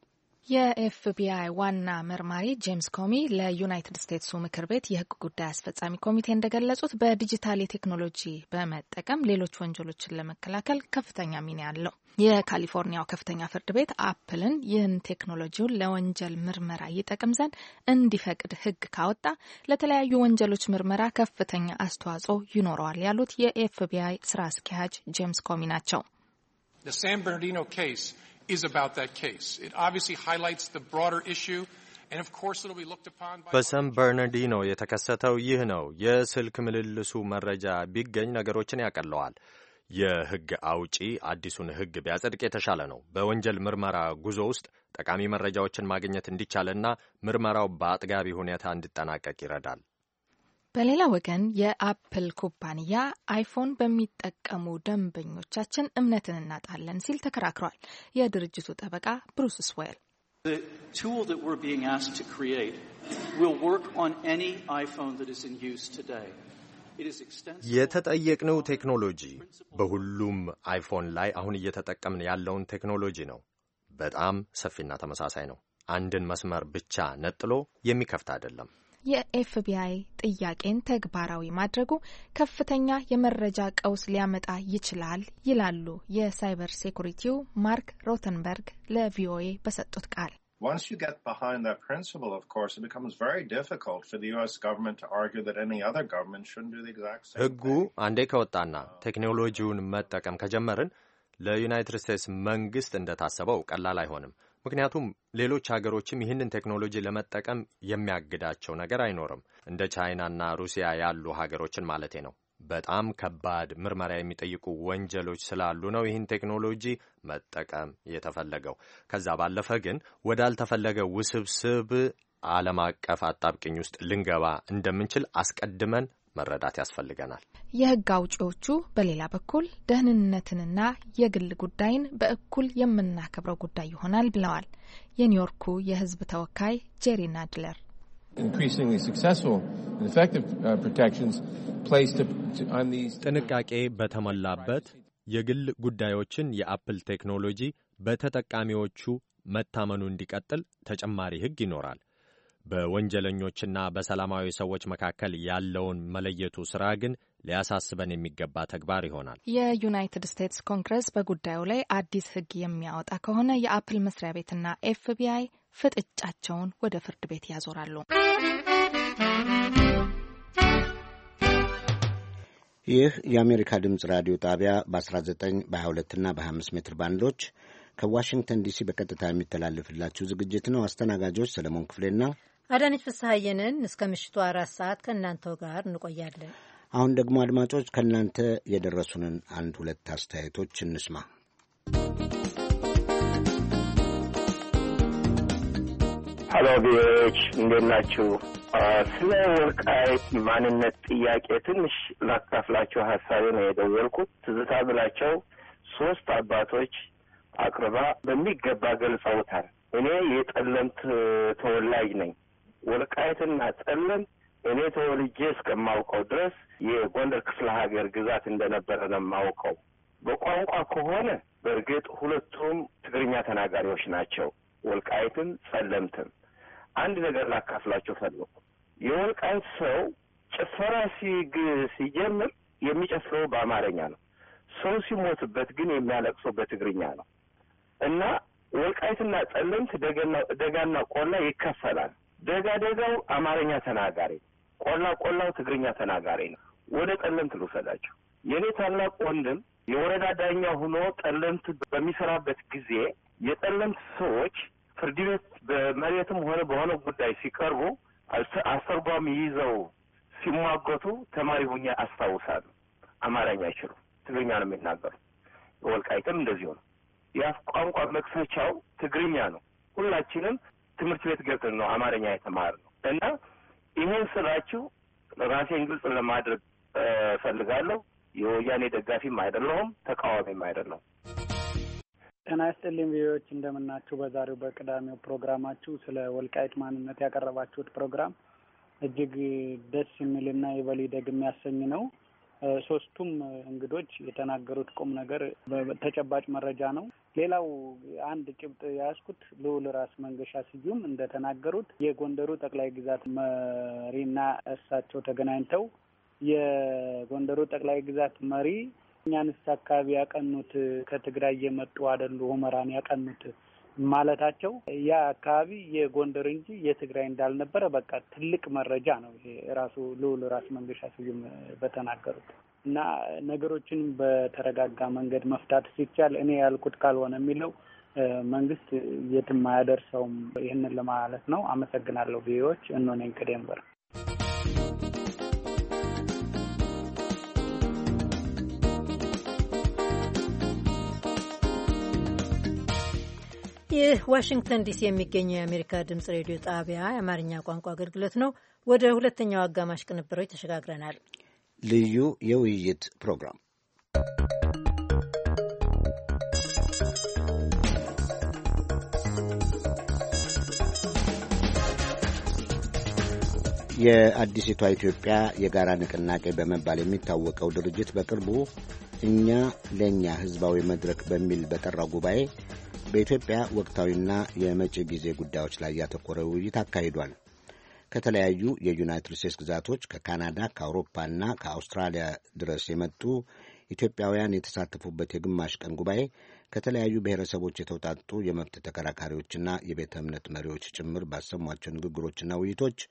የኤፍቢአይ ዋና መርማሪ ጄምስ ኮሚ ለዩናይትድ ስቴትሱ ምክር ቤት የሕግ ጉዳይ አስፈጻሚ ኮሚቴ እንደገለጹት በዲጂታል የቴክኖሎጂ በመጠቀም ሌሎች ወንጀሎችን ለመከላከል ከፍተኛ ሚና አለው። የካሊፎርኒያው ከፍተኛ ፍርድ ቤት አፕልን ይህን ቴክኖሎጂውን ለወንጀል ምርመራ ይጠቅም ዘንድ እንዲፈቅድ ሕግ ካወጣ ለተለያዩ ወንጀሎች ምርመራ ከፍተኛ አስተዋጽኦ ይኖረዋል ያሉት የኤፍቢአይ ስራ አስኪያጅ ጄምስ ኮሚ ናቸው። The San Bernardino case is about that case. It obviously highlights the broader issue and of course it'll be looked upon by በሳን በርናርዲኖ የተከሰተው ይህ ነው። የስልክ ምልልሱ መረጃ ቢገኝ ነገሮችን ያቀለዋል። የሕግ አውጪ አዲሱን ሕግ ቢያጸድቅ የተሻለ ነው። በወንጀል ምርመራ ጉዞ ውስጥ ጠቃሚ መረጃዎችን ማግኘት እንዲቻልና ምርመራው በአጥጋቢ ሁኔታ እንዲጠናቀቅ ይረዳል። በሌላ ወገን የአፕል ኩባንያ አይፎን በሚጠቀሙ ደንበኞቻችን እምነትን እናጣለን ሲል ተከራክሯል። የድርጅቱ ጠበቃ ብሩስ ስዌል The tool that we're being asked to create will work on any iPhone that is in use today. It is extensive. የተጠየቅነው ቴክኖሎጂ በሁሉም አይፎን ላይ አሁን እየተጠቀምን ያለውን ቴክኖሎጂ ነው። በጣም ሰፊና ተመሳሳይ ነው። አንድን መስመር ብቻ ነጥሎ የሚከፍት አይደለም። የኤፍቢአይ ጥያቄን ተግባራዊ ማድረጉ ከፍተኛ የመረጃ ቀውስ ሊያመጣ ይችላል ይላሉ የሳይበር ሴኩሪቲው ማርክ ሮተንበርግ ለቪኦኤ በሰጡት ቃል። Once you get behind that principle, of course, it becomes very difficult for the U S government to argue that any other government shouldn't do the exact same thing. ሕጉ አንዴ ከወጣና ቴክኖሎጂውን መጠቀም ከጀመርን ለዩናይትድ ስቴትስ መንግስት እንደታሰበው ቀላል አይሆንም። ምክንያቱም ሌሎች ሀገሮችም ይህንን ቴክኖሎጂ ለመጠቀም የሚያግዳቸው ነገር አይኖርም። እንደ ቻይናና ሩሲያ ያሉ ሀገሮችን ማለቴ ነው። በጣም ከባድ ምርመራ የሚጠይቁ ወንጀሎች ስላሉ ነው ይህን ቴክኖሎጂ መጠቀም የተፈለገው። ከዛ ባለፈ ግን ወዳልተፈለገ ውስብስብ ዓለም አቀፍ አጣብቅኝ ውስጥ ልንገባ እንደምንችል አስቀድመን መረዳት ያስፈልገናል። የሕግ አውጪዎቹ በሌላ በኩል ደህንነትንና የግል ጉዳይን በእኩል የምናከብረው ጉዳይ ይሆናል ብለዋል። የኒውዮርኩ የሕዝብ ተወካይ ጄሪ ናድለር ጥንቃቄ በተሞላበት የግል ጉዳዮችን የአፕል ቴክኖሎጂ በተጠቃሚዎቹ መታመኑ እንዲቀጥል ተጨማሪ ሕግ ይኖራል። በወንጀለኞችና በሰላማዊ ሰዎች መካከል ያለውን መለየቱ ስራ ግን ሊያሳስበን የሚገባ ተግባር ይሆናል። የዩናይትድ ስቴትስ ኮንግረስ በጉዳዩ ላይ አዲስ ሕግ የሚያወጣ ከሆነ የአፕል መስሪያ ቤትና ኤፍቢአይ ፍጥጫቸውን ወደ ፍርድ ቤት ያዞራሉ። ይህ የአሜሪካ ድምፅ ራዲዮ ጣቢያ በአስራ ዘጠኝ በሀያ ሁለት እና በሀያ አምስት ሜትር ባንዶች ከዋሽንግተን ዲሲ በቀጥታ የሚተላለፍላችሁ ዝግጅት ነው። አስተናጋጆች ሰለሞን ክፍሌና አዳነች ፍስሐየንን እስከ ምሽቱ አራት ሰዓት ከእናንተው ጋር እንቆያለን። አሁን ደግሞ አድማጮች ከእናንተ የደረሱንን አንድ ሁለት አስተያየቶች እንስማ። ሀሎ ቪኦኤዎች እንዴት ናችሁ? ስለ ወልቃይት ማንነት ጥያቄ ትንሽ ላካፍላችሁ ሀሳቤ ነው የደወልኩት። ትዝታ ብላቸው ሶስት አባቶች አቅርባ በሚገባ ገልጸውታል። እኔ የጠለምት ተወላጅ ነኝ። ወልቃይትና ጠለምት እኔ ተወልጄ እስከማውቀው ድረስ የጎንደር ክፍለ ሀገር ግዛት እንደነበረ ነው የማውቀው። በቋንቋ ከሆነ በእርግጥ ሁለቱም ትግርኛ ተናጋሪዎች ናቸው፣ ወልቃይትም ጸለምትም። አንድ ነገር ላካፍላችሁ ፈለኩ። የወልቃይት ሰው ጭፈራ ሲግ ሲጀምር የሚጨፍረው በአማርኛ ነው። ሰው ሲሞትበት ግን የሚያለቅሰው በትግርኛ ነው። እና ወልቃይትና ጸለምት ደጋና ደጋና ቆላ ይከፈላል። ደጋ ደጋው አማርኛ ተናጋሪ፣ ቆላ ቆላው ትግርኛ ተናጋሪ ነው። ወደ ጸለምት ልውሰዳችሁ። የኔ ታላቅ ወንድም የወረዳ ዳኛ ሆኖ ጠለምት በሚሰራበት ጊዜ የጠለምት ሰዎች ፍርድ ቤት በመሬትም ሆነ በሆነ ጉዳይ ሲቀርቡ አስተርጓሚ ይዘው ሲሟገቱ ተማሪ ሆኜ አስታውሳለሁ። አማርኛ አይችሉም፣ ትግርኛ ነው የሚናገሩ። ወልቃይትም እንደዚሁ ነው። የአፍ ቋንቋ መክፈቻው ትግርኛ ነው። ሁላችንም ትምህርት ቤት ገብተን ነው አማርኛ የተማርነው። እና ይሄን ስላችሁ ራሴን ግልጽ ለማድረግ ፈልጋለሁ። የወያኔ ደጋፊም አይደለሁም፣ ተቃዋሚም አይደለሁም። ጤና ይስጥልኝ ቪዲዮዎች እንደምናችሁ። በዛሬው በቅዳሜው ፕሮግራማችሁ ስለ ወልቃይት ማንነት ያቀረባችሁት ፕሮግራም እጅግ ደስ የሚልና ይበል ይደግ የሚያሰኝ ነው። ሶስቱም እንግዶች የተናገሩት ቁም ነገር ተጨባጭ መረጃ ነው። ሌላው አንድ ጭብጥ ያስኩት ልዑል ራስ መንገሻ ስዩም እንደተናገሩት የጎንደሩ ጠቅላይ ግዛት መሪና እሳቸው ተገናኝተው የጎንደሩ ጠቅላይ ግዛት መሪ እኛንስ አካባቢ ያቀኑት ከትግራይ የመጡ አይደሉ ሁመራን ያቀኑት ማለታቸው ያ አካባቢ የጎንደር እንጂ የትግራይ እንዳልነበረ በቃ ትልቅ መረጃ ነው። ይሄ ራሱ ልዑል ራስ መንገሻ ስዩም በተናገሩት እና ነገሮችን በተረጋጋ መንገድ መፍታት ሲቻል እኔ ያልኩት ካልሆነ የሚለው መንግስት የትም አያደርሰውም። ይህንን ለማለት ነው። አመሰግናለሁ። ቪዲዮዎች እነሆነኝ ከደንበር ይህ ዋሽንግተን ዲሲ የሚገኘው የአሜሪካ ድምጽ ሬዲዮ ጣቢያ የአማርኛ ቋንቋ አገልግሎት ነው። ወደ ሁለተኛው አጋማሽ ቅንብሮች ተሸጋግረናል። ልዩ የውይይት ፕሮግራም የአዲሲቷ ኢትዮጵያ የጋራ ንቅናቄ በመባል የሚታወቀው ድርጅት በቅርቡ እኛ ለእኛ ህዝባዊ መድረክ በሚል በጠራው ጉባኤ በኢትዮጵያ ወቅታዊና የመጪ ጊዜ ጉዳዮች ላይ ያተኮረ ውይይት አካሂዷል። ከተለያዩ የዩናይትድ ስቴትስ ግዛቶች ከካናዳ፣ ከአውሮፓና ከአውስትራሊያ ድረስ የመጡ ኢትዮጵያውያን የተሳተፉበት የግማሽ ቀን ጉባኤ ከተለያዩ ብሔረሰቦች የተውጣጡ የመብት ተከራካሪዎችና የቤተ እምነት መሪዎች ጭምር ባሰሟቸው ንግግሮችና ውይይቶች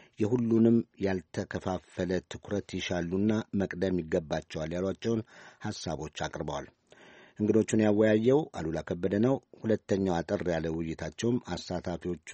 የሁሉንም ያልተከፋፈለ ትኩረት ይሻሉና መቅደም ይገባቸዋል ያሏቸውን ሐሳቦች አቅርበዋል። እንግዶቹን ያወያየው አሉላ ከበደ ነው። ሁለተኛው አጠር ያለ ውይይታቸውም አሳታፊዎቹ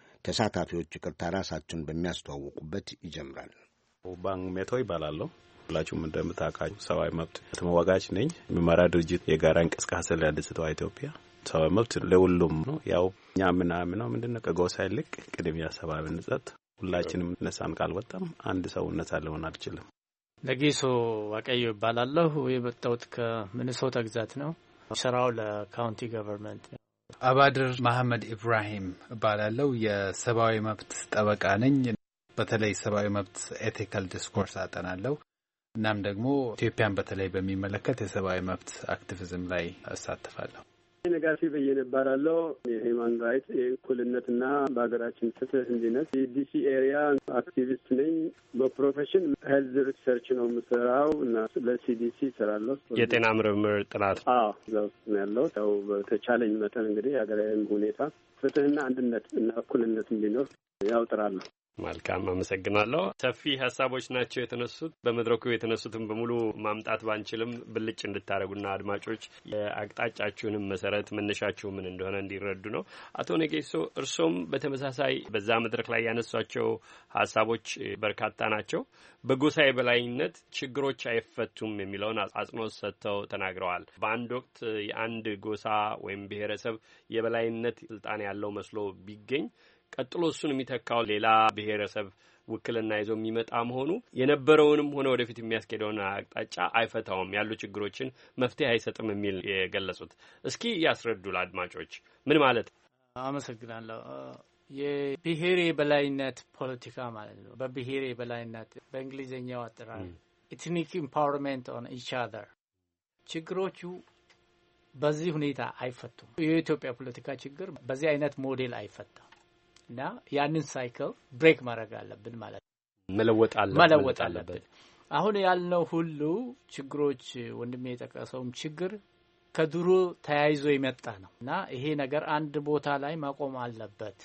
ተሳታፊዎቹ ቅርታ ራሳቸውን በሚያስተዋውቁበት ይጀምራል። ባንክ ሜቶ ይባላለሁ። ሁላችሁም እንደምታውቃዩ ሰብአዊ መብት ተሟጋች ነኝ። የሚመራ ድርጅት የጋራ እንቅስቃሴ ለአዲሲቷ ኢትዮጵያ ሰብአዊ መብት ለሁሉም ነው። ያው እኛ ምናምነው ምንድነው ከጎሳ ይልቅ ቅድሚያ ሰብአዊነት። ሁላችንም ነፃን ካልወጣም አንድ ሰው ነፃ ሊሆን አይችልም። ለጊሶ ዋቀዮ ይባላለሁ። የመጣሁት ከሚኒሶታ ግዛት ነው። ስራው ለካውንቲ ገቨርንመንት ነው። አባድር መሐመድ ኢብራሂም እባላለሁ። የሰብአዊ መብት ጠበቃ ነኝ። በተለይ ሰብአዊ መብት ኤቲካል ዲስኮርስ አጠናለሁ። እናም ደግሞ ኢትዮጵያን በተለይ በሚመለከት የሰብአዊ መብት አክቲቪዝም ላይ እሳተፋለሁ። ነጋሲ በየነ እባላለሁ። የሂውማን ራይትስ የእኩልነትና በሀገራችን ፍትህ እንዲነት የዲሲ ኤሪያ አክቲቪስት ነኝ። በፕሮፌሽን ሄልዝ ሪሰርች ነው የምሰራው እና ለሲዲሲ እሰራለሁ። የጤና ምርምር ጥናት አዎ፣ እዛ ውስጥ ነው ያለው። ያው በተቻለኝ መጠን እንግዲህ የሀገራዊ ሁኔታ ፍትህና አንድነት እና እኩልነት እንዲኖር ያው ጥራለሁ። መልካም አመሰግናለሁ። ሰፊ ሀሳቦች ናቸው የተነሱት። በመድረኩ የተነሱትን በሙሉ ማምጣት ባንችልም ብልጭ እንድታረጉና አድማጮች የአቅጣጫችሁንም መሰረት መነሻችሁ ምን እንደሆነ እንዲረዱ ነው። አቶ ነጌሶ እርሶም በተመሳሳይ በዛ መድረክ ላይ ያነሷቸው ሀሳቦች በርካታ ናቸው። በጎሳ የበላይነት ችግሮች አይፈቱም የሚለውን አጽንኦት ሰጥተው ተናግረዋል። በአንድ ወቅት የአንድ ጎሳ ወይም ብሔረሰብ የበላይነት ስልጣን ያለው መስሎ ቢገኝ ቀጥሎ እሱን የሚተካው ሌላ ብሔረሰብ ውክልና ይዞ የሚመጣ መሆኑ የነበረውንም ሆነ ወደፊት የሚያስኬደውን አቅጣጫ አይፈታውም፣ ያሉ ችግሮችን መፍትሄ አይሰጥም የሚል የገለጹት። እስኪ ያስረዱ ለአድማጮች ምን ማለት? አመሰግናለሁ። የብሔር የበላይነት ፖለቲካ ማለት ነው። በብሔር የበላይነት በእንግሊዝኛው አጠራር ኤትኒክ ኢምፓወርመንት ኦን ኢች አዘር ችግሮቹ በዚህ ሁኔታ አይፈቱም። የኢትዮጵያ ፖለቲካ ችግር በዚህ አይነት ሞዴል አይፈታም እና ያንን ሳይክል ብሬክ ማድረግ አለብን ማለት ነው። መለወጥ አለብን መለወጥ አለብን። አሁን ያልነው ሁሉ ችግሮች ወንድሜ የጠቀሰውም ችግር ከድሮ ተያይዞ የመጣ ነው እና ይሄ ነገር አንድ ቦታ ላይ ማቆም አለበት።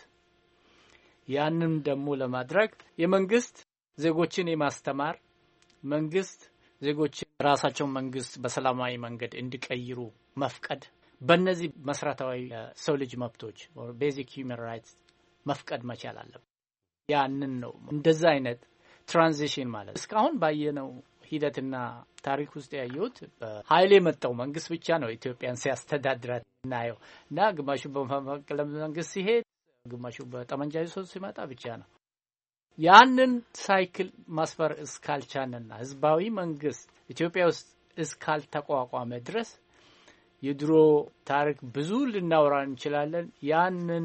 ያንን ደግሞ ለማድረግ የመንግስት ዜጎችን የማስተማር መንግስት ዜጎች ራሳቸውን መንግስት በሰላማዊ መንገድ እንዲቀይሩ መፍቀድ በእነዚህ መሰረታዊ ሰው ልጅ መብቶች ቤዚክ ሂውማን ራይትስ መፍቀድ መቻል አለበት። ያንን ነው እንደዛ አይነት ትራንዚሽን ማለት እስካሁን ባየነው ሂደትና ታሪክ ውስጥ ያዩት በኃይል የመጣው መንግስት ብቻ ነው ኢትዮጵያን ሲያስተዳድራት እናየው እና ግማሹ በመፈንቅለ መንግስት ሲሄድ ግማሹ በጠመንጃ ይዞ ሲመጣ ብቻ ነው። ያንን ሳይክል ማስፈር እስካልቻለና ህዝባዊ መንግስት ኢትዮጵያ ውስጥ እስካልተቋቋመ ድረስ የድሮ ታሪክ ብዙ ልናወራ እንችላለን። ያንን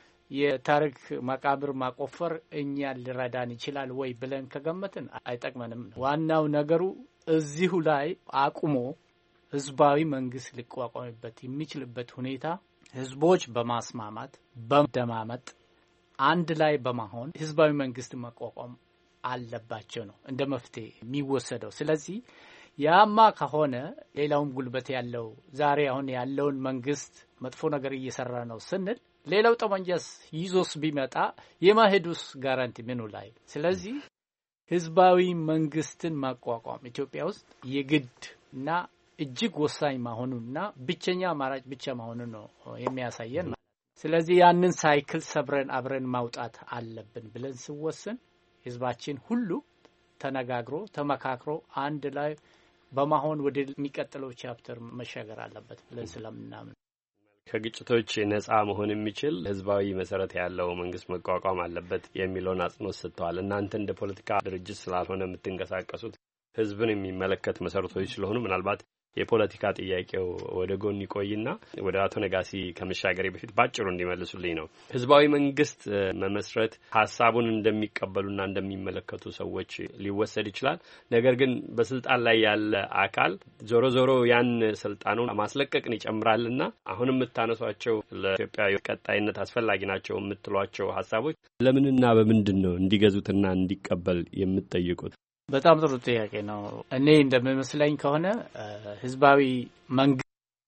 የታሪክ መቃብር ማቆፈር እኛን ሊረዳን ይችላል ወይ ብለን ከገመትን አይጠቅመንም። ዋናው ነገሩ እዚሁ ላይ አቁሞ ህዝባዊ መንግስት ሊቋቋምበት የሚችልበት ሁኔታ ህዝቦች በማስማማት በመደማመጥ አንድ ላይ በመሆን ህዝባዊ መንግስት መቋቋም አለባቸው ነው እንደ መፍትሄ የሚወሰደው። ስለዚህ ያማ ከሆነ ሌላውም ጉልበት ያለው ዛሬ አሁን ያለውን መንግስት መጥፎ ነገር እየሰራ ነው ስንል ሌላው ጠመንጃስ ይዞስ ቢመጣ የማሄዱስ ጋራንቲ ምኑ ላይ? ስለዚህ ህዝባዊ መንግስትን ማቋቋም ኢትዮጵያ ውስጥ የግድና እጅግ ወሳኝ መሆኑንና ብቸኛ አማራጭ ብቻ መሆኑን ነው የሚያሳየን ማለት። ስለዚህ ያንን ሳይክል ሰብረን አብረን ማውጣት አለብን ብለን ስወስን ህዝባችን ሁሉ ተነጋግሮ ተመካክሮ አንድ ላይ በመሆን ወደ የሚቀጥለው ቻፕተር መሻገር አለበት ብለን ስለምናምን ከግጭቶች ነጻ መሆን የሚችል ህዝባዊ መሰረት ያለው መንግስት መቋቋም አለበት የሚለውን አጽንኦት ሰጥተዋል። እናንተ እንደ ፖለቲካ ድርጅት ስላልሆነ የምትንቀሳቀሱት ህዝብን የሚመለከት መሰረቶች ስለሆኑ ምናልባት የፖለቲካ ጥያቄው ወደ ጎን ይቆይና ወደ አቶ ነጋሲ ከመሻገሬ በፊት ባጭሩ እንዲመልሱልኝ ነው። ህዝባዊ መንግስት መመስረት ሐሳቡን እንደሚቀበሉና እንደሚመለከቱ ሰዎች ሊወሰድ ይችላል። ነገር ግን በስልጣን ላይ ያለ አካል ዞሮ ዞሮ ያን ስልጣኑን ማስለቀቅን ይጨምራልና አሁን የምታነሷቸው ለኢትዮጵያ ቀጣይነት አስፈላጊ ናቸው የምትሏቸው ሐሳቦች ለምንና በምንድን ነው እንዲገዙትና እንዲቀበል የምትጠይቁት? በጣም ጥሩ ጥያቄ ነው። እኔ እንደምመስለኝ ከሆነ ህዝባዊ መንግስት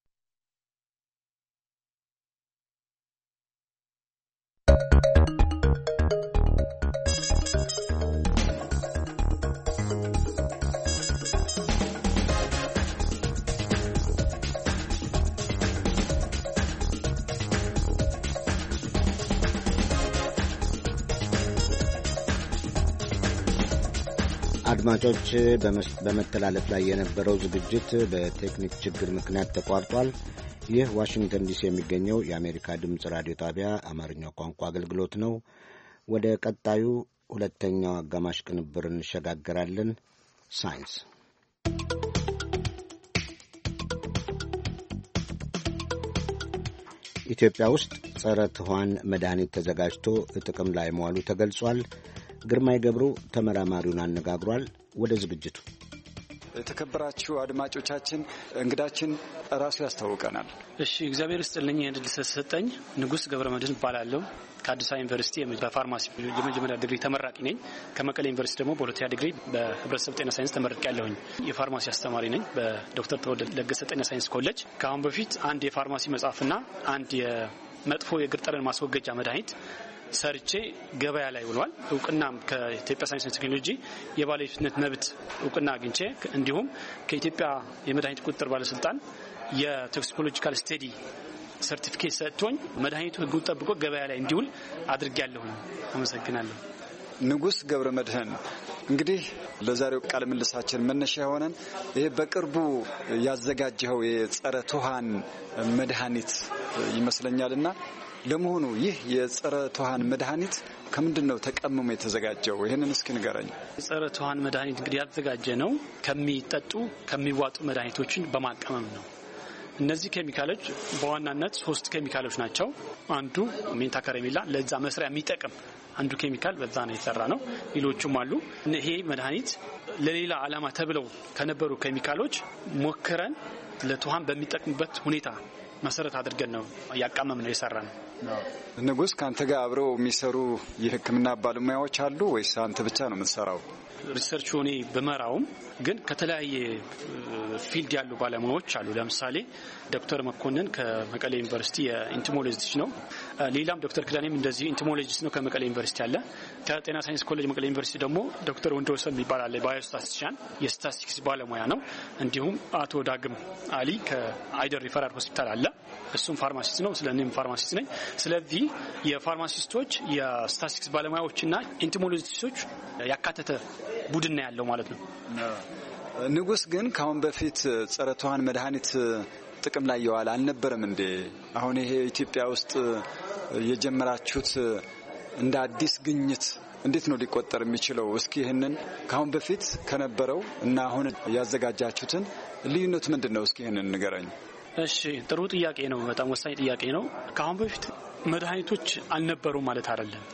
አድማጮች በመተላለፍ ላይ የነበረው ዝግጅት በቴክኒክ ችግር ምክንያት ተቋርጧል። ይህ ዋሽንግተን ዲሲ የሚገኘው የአሜሪካ ድምፅ ራዲዮ ጣቢያ አማርኛው ቋንቋ አገልግሎት ነው። ወደ ቀጣዩ ሁለተኛው አጋማሽ ቅንብር እንሸጋገራለን። ሳይንስ ኢትዮጵያ ውስጥ ጸረ ትኋን መድኃኒት ተዘጋጅቶ ጥቅም ላይ መዋሉ ተገልጿል። ግርማይ ገብሩ ተመራማሪውን አነጋግሯል። ወደ ዝግጅቱ። የተከበራችሁ አድማጮቻችን እንግዳችን ራሱ ያስታውቀናል። እሺ፣ እግዚአብሔር ይስጥልኝ። እድል ስለተሰጠኝ ንጉስ ገብረ መድህን እባላለሁ። ከአዲስ አበባ ዩኒቨርሲቲ በፋርማሲ የመጀመሪያ ዲግሪ ተመራቂ ነኝ። ከመቀሌ ዩኒቨርሲቲ ደግሞ በሁለተኛ ዲግሪ በህብረተሰብ ጤና ሳይንስ ተመርቄያለሁኝ። የፋርማሲ አስተማሪ ነኝ በዶክተር ተወልደ ለገሰ ጤና ሳይንስ ኮሌጅ። ከአሁን በፊት አንድ የፋርማሲ መጽሐፍና አንድ የመጥፎ የእግር ጠረን ማስወገጃ መድኃኒት ሰርቼ ገበያ ላይ ውሏል። እውቅና ከኢትዮጵያ ሳይንስና ቴክኖሎጂ የባለቤትነት መብት እውቅና አግኝቼ እንዲሁም ከኢትዮጵያ የመድኃኒት ቁጥጥር ባለስልጣን የቶክሲኮሎጂካል ስቴዲ ሰርቲፊኬት ሰጥቶኝ መድኃኒቱ ህጉን ጠብቆ ገበያ ላይ እንዲውል አድርጌያለሁ። አመሰግናለሁ። ንጉስ ገብረ መድህን እንግዲህ ለዛሬው ቃለ ምልልሳችን መነሻ የሆነን ይሄ በቅርቡ ያዘጋጀው የጸረ ትኋን መድኃኒት ይመስለኛልና ለመሆኑ ይህ የጸረ ትኋን መድኃኒት ከምንድን ነው ተቀምሞ የተዘጋጀው? ይሄንን እስኪ ንገረኝ። የጸረ ትኋን መድኃኒት እንግዲህ ያዘጋጀ ነው ከሚጠጡ ከሚዋጡ መድኃኒቶችን በማቀመም ነው። እነዚህ ኬሚካሎች በዋናነት ሶስት ኬሚካሎች ናቸው። አንዱ ሜንታ ከረሜላ ለዛ መስሪያ የሚጠቅም አንዱ ኬሚካል በዛ ነው የተሰራ ነው። ሌሎችም አሉ። ይሄ መድኃኒት ለሌላ ዓላማ ተብለው ከነበሩ ኬሚካሎች ሞክረን ለትኋን በሚጠቅምበት ሁኔታ መሰረት አድርገን ነው ያቃመም ነው የሰራ ነው። ንጉስ ካንተ ጋር አብረው የሚሰሩ የሕክምና ባለሙያዎች አሉ ወይስ አንተ ብቻ ነው የምትሰራው? ሪሰርች ሆኔ በመራውም ግን ከተለያየ ፊልድ ያሉ ባለሙያዎች አሉ። ለምሳሌ ዶክተር መኮንን ከመቀሌ ዩኒቨርሲቲ የኢንቲሞሎጂስት ነው። ሌላም ዶክተር ክዳኔም እንደዚህ ኢንቲሞሎጂስት ነው ከመቀሌ ዩኒቨርሲቲ አለ። ከጤና ሳይንስ ኮሌጅ መቀሌ ዩኒቨርሲቲ ደግሞ ዶክተር ወንዶሰን ይባላል ባዮስታቲስቲሻን የስታቲስቲክስ ባለሙያ ነው። እንዲሁም አቶ ዳግም አሊ ከአይደር ሪፈራል ሆስፒታል አለ። እሱም ፋርማሲስት ነው። ስለኔም ፋርማሲስት ነኝ። ስለዚህ የፋርማሲስቶች የስታቲስቲክስ ባለሙያዎችና ኢንቲሞሎጂስቶች ያካተተ ቡድን ነው ያለው ማለት ነው። ንጉስ ግን ካሁን በፊት ጸረ ትኋን መድኃኒት ጥቅም ላይ የዋለ አልነበረም እንዴ? አሁን ይሄ ኢትዮጵያ ውስጥ የጀመራችሁት እንደ አዲስ ግኝት እንዴት ነው ሊቆጠር የሚችለው? እስኪ ይሄንን ካሁን በፊት ከነበረው እና አሁን ያዘጋጃችሁትን ልዩነቱ ምንድነው? እስኪ ይሄንን ንገረኝ። እሺ፣ ጥሩ ጥያቄ ነው። በጣም ወሳኝ ጥያቄ ነው። ካሁን በፊት መድኃኒቶች አልነበሩም ማለት አይደለም።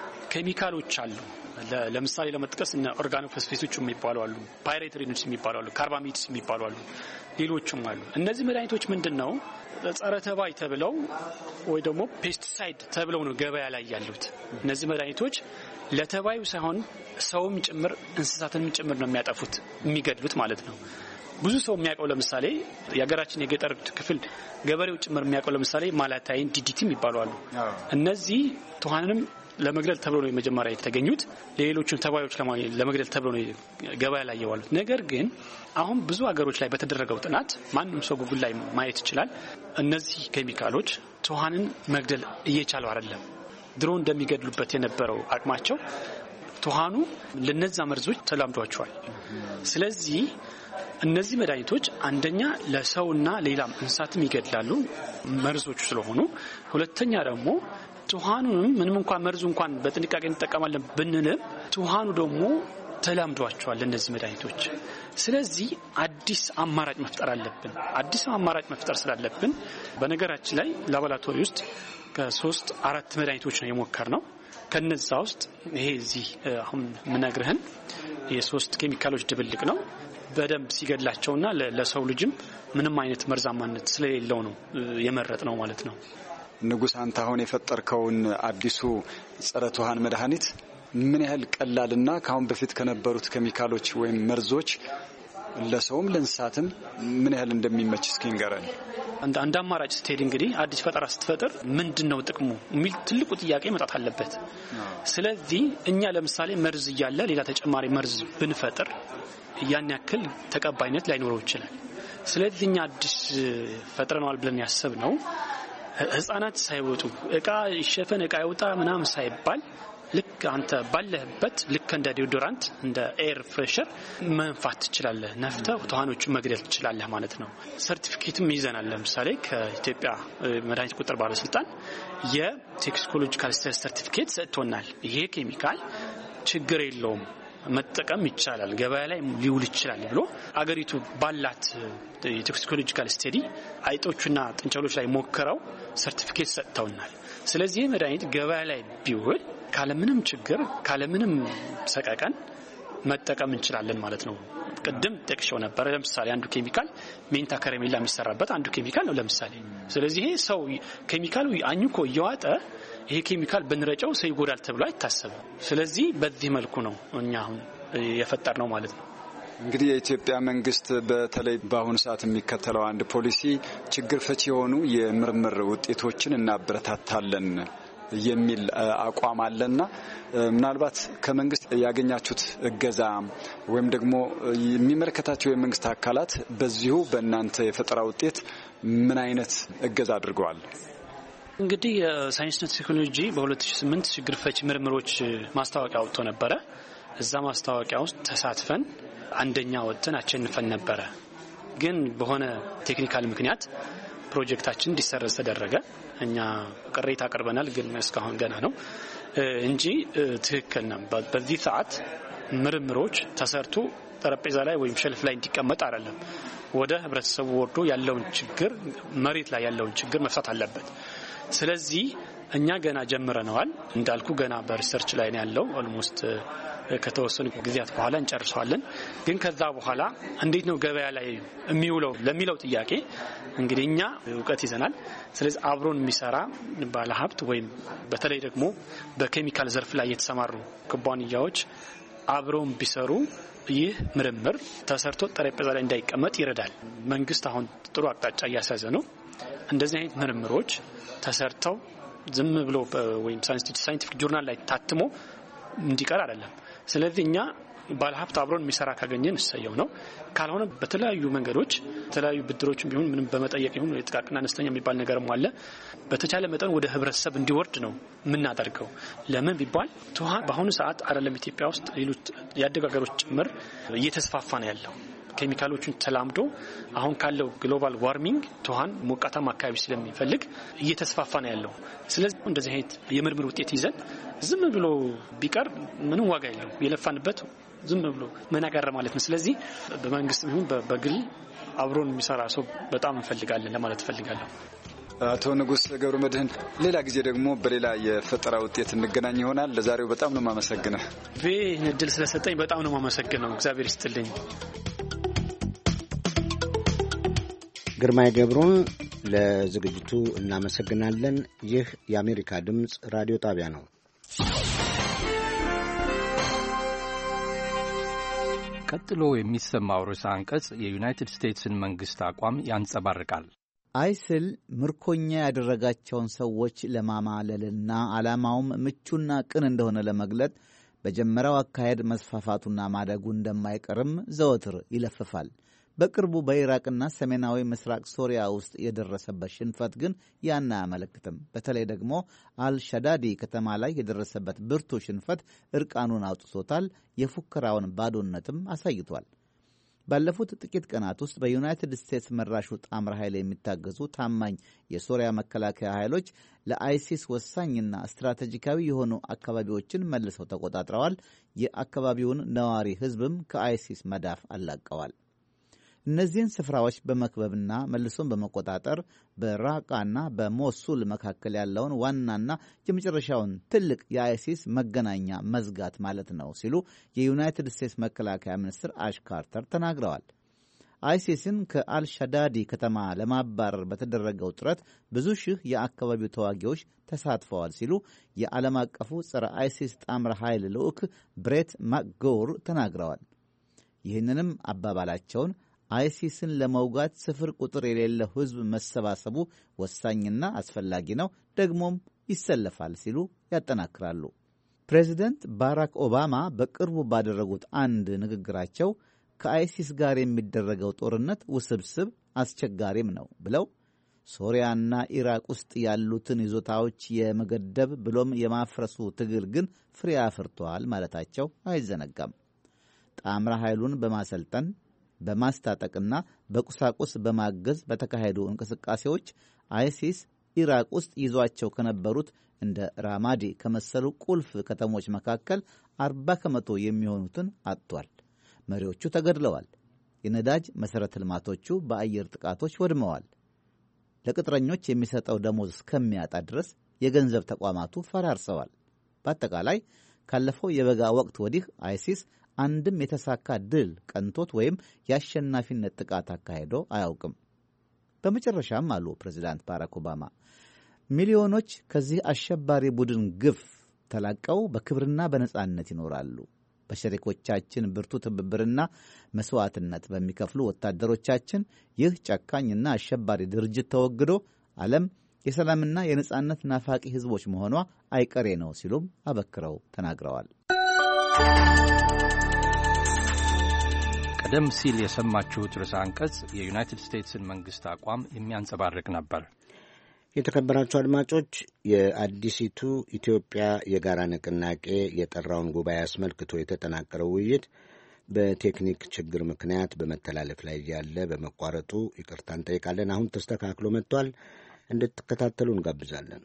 ኬሚካሎች አሉ። ለምሳሌ ለመጥቀስ እነ ኦርጋኖፎስፌቶች የሚባሉ አሉ፣ ፓይሬትሪኖች የሚባሉ አሉ፣ ካርባሜትስ የሚባሉ አሉ፣ ሌሎችም አሉ። እነዚህ መድኃኒቶች ምንድነው ጸረ ተባይ ተብለው ወይ ደግሞ ፔስቲሳይድ ተብለው ነው ገበያ ላይ ያሉት። እነዚህ መድኃኒቶች ለተባዩ ሳይሆን ሰውም ጭምር እንስሳትንም ጭምር ነው የሚያጠፉት፣ የሚገድሉት ማለት ነው። ብዙ ሰው የሚያውቀው ለምሳሌ የሀገራችን የገጠር ክፍል ገበሬው ጭምር የሚያውቀው ለምሳሌ ማላታይን፣ ዲዲቲ የሚባሉ አሉ። እነዚህ ትኋንንም ለመግደል ተብሎ ነው መጀመሪያ የተገኙት። ሌሎችን ተባዮች ለመግደል ተብሎ ነው ገበያ ላይ የዋሉት። ነገር ግን አሁን ብዙ ሀገሮች ላይ በተደረገው ጥናት ማንንም ሰው ጉግል ላይ ማየት ይችላል። እነዚህ ኬሚካሎች ትኋንን መግደል እየቻሉ አይደለም። ድሮ እንደሚገድሉበት የነበረው አቅማቸው ትኋኑ ለነዛ መርዞች ተላምዷቸዋል። ስለዚህ እነዚህ መድኃኒቶች አንደኛ ለሰውና ሌላም እንስሳትም ይገድላሉ መርዞቹ ስለሆኑ፣ ሁለተኛ ደግሞ ትኋኑንም ምንም እንኳን መርዙ እንኳን በጥንቃቄ እንጠቀማለን ብንልም ትኋኑ ደግሞ ተላምዷቸዋል እነዚህ መድኃኒቶች። ስለዚህ አዲስ አማራጭ መፍጠር አለብን። አዲስ አማራጭ መፍጠር ስላለብን በነገራችን ላይ ላቦራቶሪ ውስጥ ከሶስት አራት መድኃኒቶች ነው የሞከርነው። ከነዛ ውስጥ ይሄ እዚህ አሁን ምነግርህን የሶስት ኬሚካሎች ድብልቅ ነው። በደንብ ሲገድላቸውና ለሰው ልጅም ምንም አይነት መርዛማነት ስለሌለው ነው የመረጥ ነው ማለት ነው። ንጉስ አንተ አሁን የፈጠርከውን አዲሱ ጸረ ትኋን መድኃኒት ምን ያህል ቀላልና ካሁን በፊት ከነበሩት ኬሚካሎች ወይም መርዞች ለሰውም ለእንስሳትም ምን ያህል እንደሚመች እስኪ ንገረን። አንድ አማራጭ ስትሄድ እንግዲህ አዲስ ፈጠራ ስትፈጥር ምንድነው ጥቅሙ የሚል ትልቁ ጥያቄ መጣት አለበት። ስለዚህ እኛ ለምሳሌ መርዝ እያለ ሌላ ተጨማሪ መርዝ ብንፈጥር ያን ያክል ተቀባይነት ላይኖረው ይችላል። ስለዚህ እኛ አዲስ ፈጥረናል ብለን ያሰብነው ህፃናት ሳይወጡ እቃ ይሸፈን እቃ ይወጣ ምናምን ሳይባል ልክ አንተ ባለህበት ልክ እንደ ዲዮዶራንት እንደ ኤር ፍሬሸር መንፋት ትችላለህ። ነፍተህ ትኋኖቹን መግደል ትችላለህ ማለት ነው። ሰርቲፊኬትም ይዘናል። ለምሳሌ ከኢትዮጵያ መድኃኒት ቁጥጥር ባለስልጣን የቶክሲኮሎጂካል ሰርቲፊኬት ሰጥቶናል። ይሄ ኬሚካል ችግር የለውም መጠቀም ይቻላል፣ ገበያ ላይ ሊውል ይችላል ብሎ አገሪቱ ባላት የቶክሲኮሎጂካል ስታዲ አይጦቹና ጥንቸሎች ላይ ሞከረው ሰርቲፊኬት ሰጥተውናል። ስለዚህ መድኃኒት ገበያ ላይ ቢውል ካለምንም ችግር ካለምንም ሰቀቀን መጠቀም እንችላለን ማለት ነው። ቅድም ጠቅሼው ነበር። ለምሳሌ አንዱ ኬሚካል ሜንታ ከረሜላ የሚሰራበት አንዱ ኬሚካል ነው ለምሳሌ። ስለዚህ ይሄ ሰው ኬሚካሉ አኝኮ እየዋጠ ይሄ ኬሚካል ብንረጨው ሰው ይጎዳል ተብሎ አይታሰብም። ስለዚህ በዚህ መልኩ ነው እኛ አሁን የፈጠር ነው ማለት ነው። እንግዲህ የኢትዮጵያ መንግስት በተለይ በአሁኑ ሰዓት የሚከተለው አንድ ፖሊሲ ችግር ፈቺ የሆኑ የምርምር ውጤቶችን እናበረታታለን የሚል አቋም አለና ምናልባት ከመንግስት ያገኛችሁት እገዛ ወይም ደግሞ የሚመለከታቸው የመንግስት አካላት በዚሁ በእናንተ የፈጠራ ውጤት ምን አይነት እገዛ አድርገዋል? እንግዲህ የሳይንስና ቴክኖሎጂ በሁለት ሺህ ስምንት ችግር ፈቺ ምርምሮች ማስታወቂያ ወጥቶ ነበረ። እዛ ማስታወቂያ ውስጥ ተሳትፈን አንደኛ ወጥተን አሸንፈን ነበረ። ግን በሆነ ቴክኒካል ምክንያት ፕሮጀክታችን እንዲሰረዝ ተደረገ። እኛ ቅሬታ አቅርበናል፣ ግን እስካሁን ገና ነው እንጂ ትክክል ነው። በዚህ ሰዓት ምርምሮች ተሰርቶ ጠረጴዛ ላይ ወይም ሸልፍ ላይ እንዲቀመጥ አይደለም። ወደ ህብረተሰቡ ወርዶ ያለውን ችግር መሬት ላይ ያለውን ችግር መፍታት አለበት። ስለዚህ እኛ ገና ጀምረናል እንዳልኩ ገና በሪሰርች ላይ ነው ያለው ኦልሞስት ከተወሰኑ ጊዜያት በኋላ እንጨርሰዋለን ግን ከዛ በኋላ እንዴት ነው ገበያ ላይ የሚውለው ለሚለው ጥያቄ እንግዲህ እኛ ዕውቀት ይዘናል ስለዚህ አብሮን የሚሰራ ባለሀብት ወይም በተለይ ደግሞ በኬሚካል ዘርፍ ላይ የተሰማሩ ኩባንያዎች አብሮን ቢሰሩ ይህ ምርምር ተሰርቶ ጠረጴዛ ላይ እንዳይቀመጥ ይረዳል መንግስት አሁን ጥሩ አቅጣጫ እያሳዘ ነው እንደዚህ አይነት ምርምሮች ተሰርተው ዝም ብሎ ወይም ሳይንቲፊክ ጆርናል ላይ ታትሞ እንዲቀር አይደለም ስለዚህ እኛ ባለሀብት አብሮን የሚሰራ ካገኘን እሰየው ነው ካልሆነ በተለያዩ መንገዶች ተለያዩ ብድሮችም ቢሆን ምንም በመጠየቅ ይሁን የጥቃቅና አነስተኛ የሚባል ነገርም አለ በተቻለ መጠን ወደ ህብረተሰብ እንዲወርድ ነው ምናደርገው ለምን ቢባል ቱሃን በአሁኑ ሰዓት አይደለም ኢትዮጵያ ውስጥ ሌሎች ያደጉ ሀገሮች ጭምር እየተስፋፋ ነው ያለው ኬሚካሎቹን ተላምዶ አሁን ካለው ግሎባል ዋርሚንግ ቱሃን ሞቃታማ አካባቢ ስለሚፈልግ እየተስፋፋ ነው ያለው ስለዚህ እንደዚህ አይነት የምርምር ውጤት ይዘን ዝም ብሎ ቢቀር ምንም ዋጋ የለው የለፋንበት ዝም ብሎ መናገር ማለት ነው ስለዚህ በመንግስትም ይሁን በግል አብሮን የሚሰራ ሰው በጣም እንፈልጋለን ለማለት ፈልጋለሁ አቶ ንጉስ ገብረመድህን ሌላ ጊዜ ደግሞ በሌላ የፈጠራ ውጤት እንገናኝ ይሆናል ለዛሬው በጣም ነው ማመሰግነው ቪ እድል ስለሰጠኝ በጣም ነው ማመሰግነው እግዚአብሔር ይስጥልኝ ግርማይ ገብሩን ለዝግጅቱ እናመሰግናለን ይህ የአሜሪካ ድምጽ ራዲዮ ጣቢያ ነው ቀጥሎ የሚሰማው ርዕሰ አንቀጽ የዩናይትድ ስቴትስን መንግስት አቋም ያንጸባርቃል አይስል ምርኮኛ ያደረጋቸውን ሰዎች ለማማለልና ዓላማውም ምቹና ቅን እንደሆነ ለመግለጥ በጀመረው አካሄድ መስፋፋቱና ማደጉ እንደማይቀርም ዘወትር ይለፍፋል በቅርቡ በኢራቅና ሰሜናዊ ምስራቅ ሶሪያ ውስጥ የደረሰበት ሽንፈት ግን ያን አያመለክትም በተለይ ደግሞ አልሻዳዲ ከተማ ላይ የደረሰበት ብርቱ ሽንፈት እርቃኑን አውጥቶታል የፉከራውን ባዶነትም አሳይቷል ባለፉት ጥቂት ቀናት ውስጥ በዩናይትድ ስቴትስ መራሹ ጣምራ ኃይል የሚታገዙ ታማኝ የሶሪያ መከላከያ ኃይሎች ለአይሲስ ወሳኝና ስትራቴጂካዊ የሆኑ አካባቢዎችን መልሰው ተቆጣጥረዋል የአካባቢውን ነዋሪ ሕዝብም ከአይሲስ መዳፍ አላቀዋል እነዚህን ስፍራዎች በመክበብና መልሶን በመቆጣጠር በራቃና በሞሱል መካከል ያለውን ዋናና የመጨረሻውን ትልቅ የአይሲስ መገናኛ መዝጋት ማለት ነው ሲሉ የዩናይትድ ስቴትስ መከላከያ ሚኒስትር አሽ ካርተር ተናግረዋል። አይሲስን ከአልሻዳዲ ከተማ ለማባረር በተደረገው ጥረት ብዙ ሺህ የአካባቢው ተዋጊዎች ተሳትፈዋል ሲሉ የዓለም አቀፉ ጸረ አይሲስ ጣምራ ኃይል ልዑክ ብሬት ማክጎር ተናግረዋል። ይህንንም አባባላቸውን አይሲስን ለመውጋት ስፍር ቁጥር የሌለው ሕዝብ መሰባሰቡ ወሳኝና አስፈላጊ ነው፣ ደግሞም ይሰለፋል ሲሉ ያጠናክራሉ። ፕሬዚደንት ባራክ ኦባማ በቅርቡ ባደረጉት አንድ ንግግራቸው ከአይሲስ ጋር የሚደረገው ጦርነት ውስብስብ አስቸጋሪም ነው ብለው ሶሪያና ኢራቅ ውስጥ ያሉትን ይዞታዎች የመገደብ ብሎም የማፍረሱ ትግል ግን ፍሬ አፍርቷል ማለታቸው አይዘነጋም። ጣምራ ኃይሉን በማሰልጠን በማስታጠቅና በቁሳቁስ በማገዝ በተካሄዱ እንቅስቃሴዎች አይሲስ ኢራቅ ውስጥ ይዟቸው ከነበሩት እንደ ራማዲ ከመሰሉ ቁልፍ ከተሞች መካከል አርባ ከመቶ የሚሆኑትን አጥቷል። መሪዎቹ ተገድለዋል። የነዳጅ መሠረተ ልማቶቹ በአየር ጥቃቶች ወድመዋል። ለቅጥረኞች የሚሰጠው ደሞዝ እስከሚያጣ ድረስ የገንዘብ ተቋማቱ ፈራርሰዋል። በአጠቃላይ ካለፈው የበጋ ወቅት ወዲህ አይሲስ አንድም የተሳካ ድል ቀንቶት ወይም የአሸናፊነት ጥቃት አካሄዶ አያውቅም። በመጨረሻም አሉ ፕሬዚዳንት ባራክ ኦባማ ሚሊዮኖች ከዚህ አሸባሪ ቡድን ግፍ ተላቀው በክብርና በነጻነት ይኖራሉ። በሸሪኮቻችን ብርቱ ትብብርና መስዋዕትነት በሚከፍሉ ወታደሮቻችን ይህ ጨካኝና አሸባሪ ድርጅት ተወግዶ ዓለም የሰላምና የነጻነት ናፋቂ ሕዝቦች መሆኗ አይቀሬ ነው ሲሉም አበክረው ተናግረዋል። ቀደም ሲል የሰማችሁት ርዕሰ አንቀጽ የዩናይትድ ስቴትስን መንግሥት አቋም የሚያንጸባርቅ ነበር። የተከበራችሁ አድማጮች፣ የአዲሲቱ ኢትዮጵያ የጋራ ንቅናቄ የጠራውን ጉባኤ አስመልክቶ የተጠናቀረው ውይይት በቴክኒክ ችግር ምክንያት በመተላለፍ ላይ ያለ በመቋረጡ ይቅርታ እንጠይቃለን። አሁን ተስተካክሎ መጥቷል። እንድትከታተሉ እንጋብዛለን።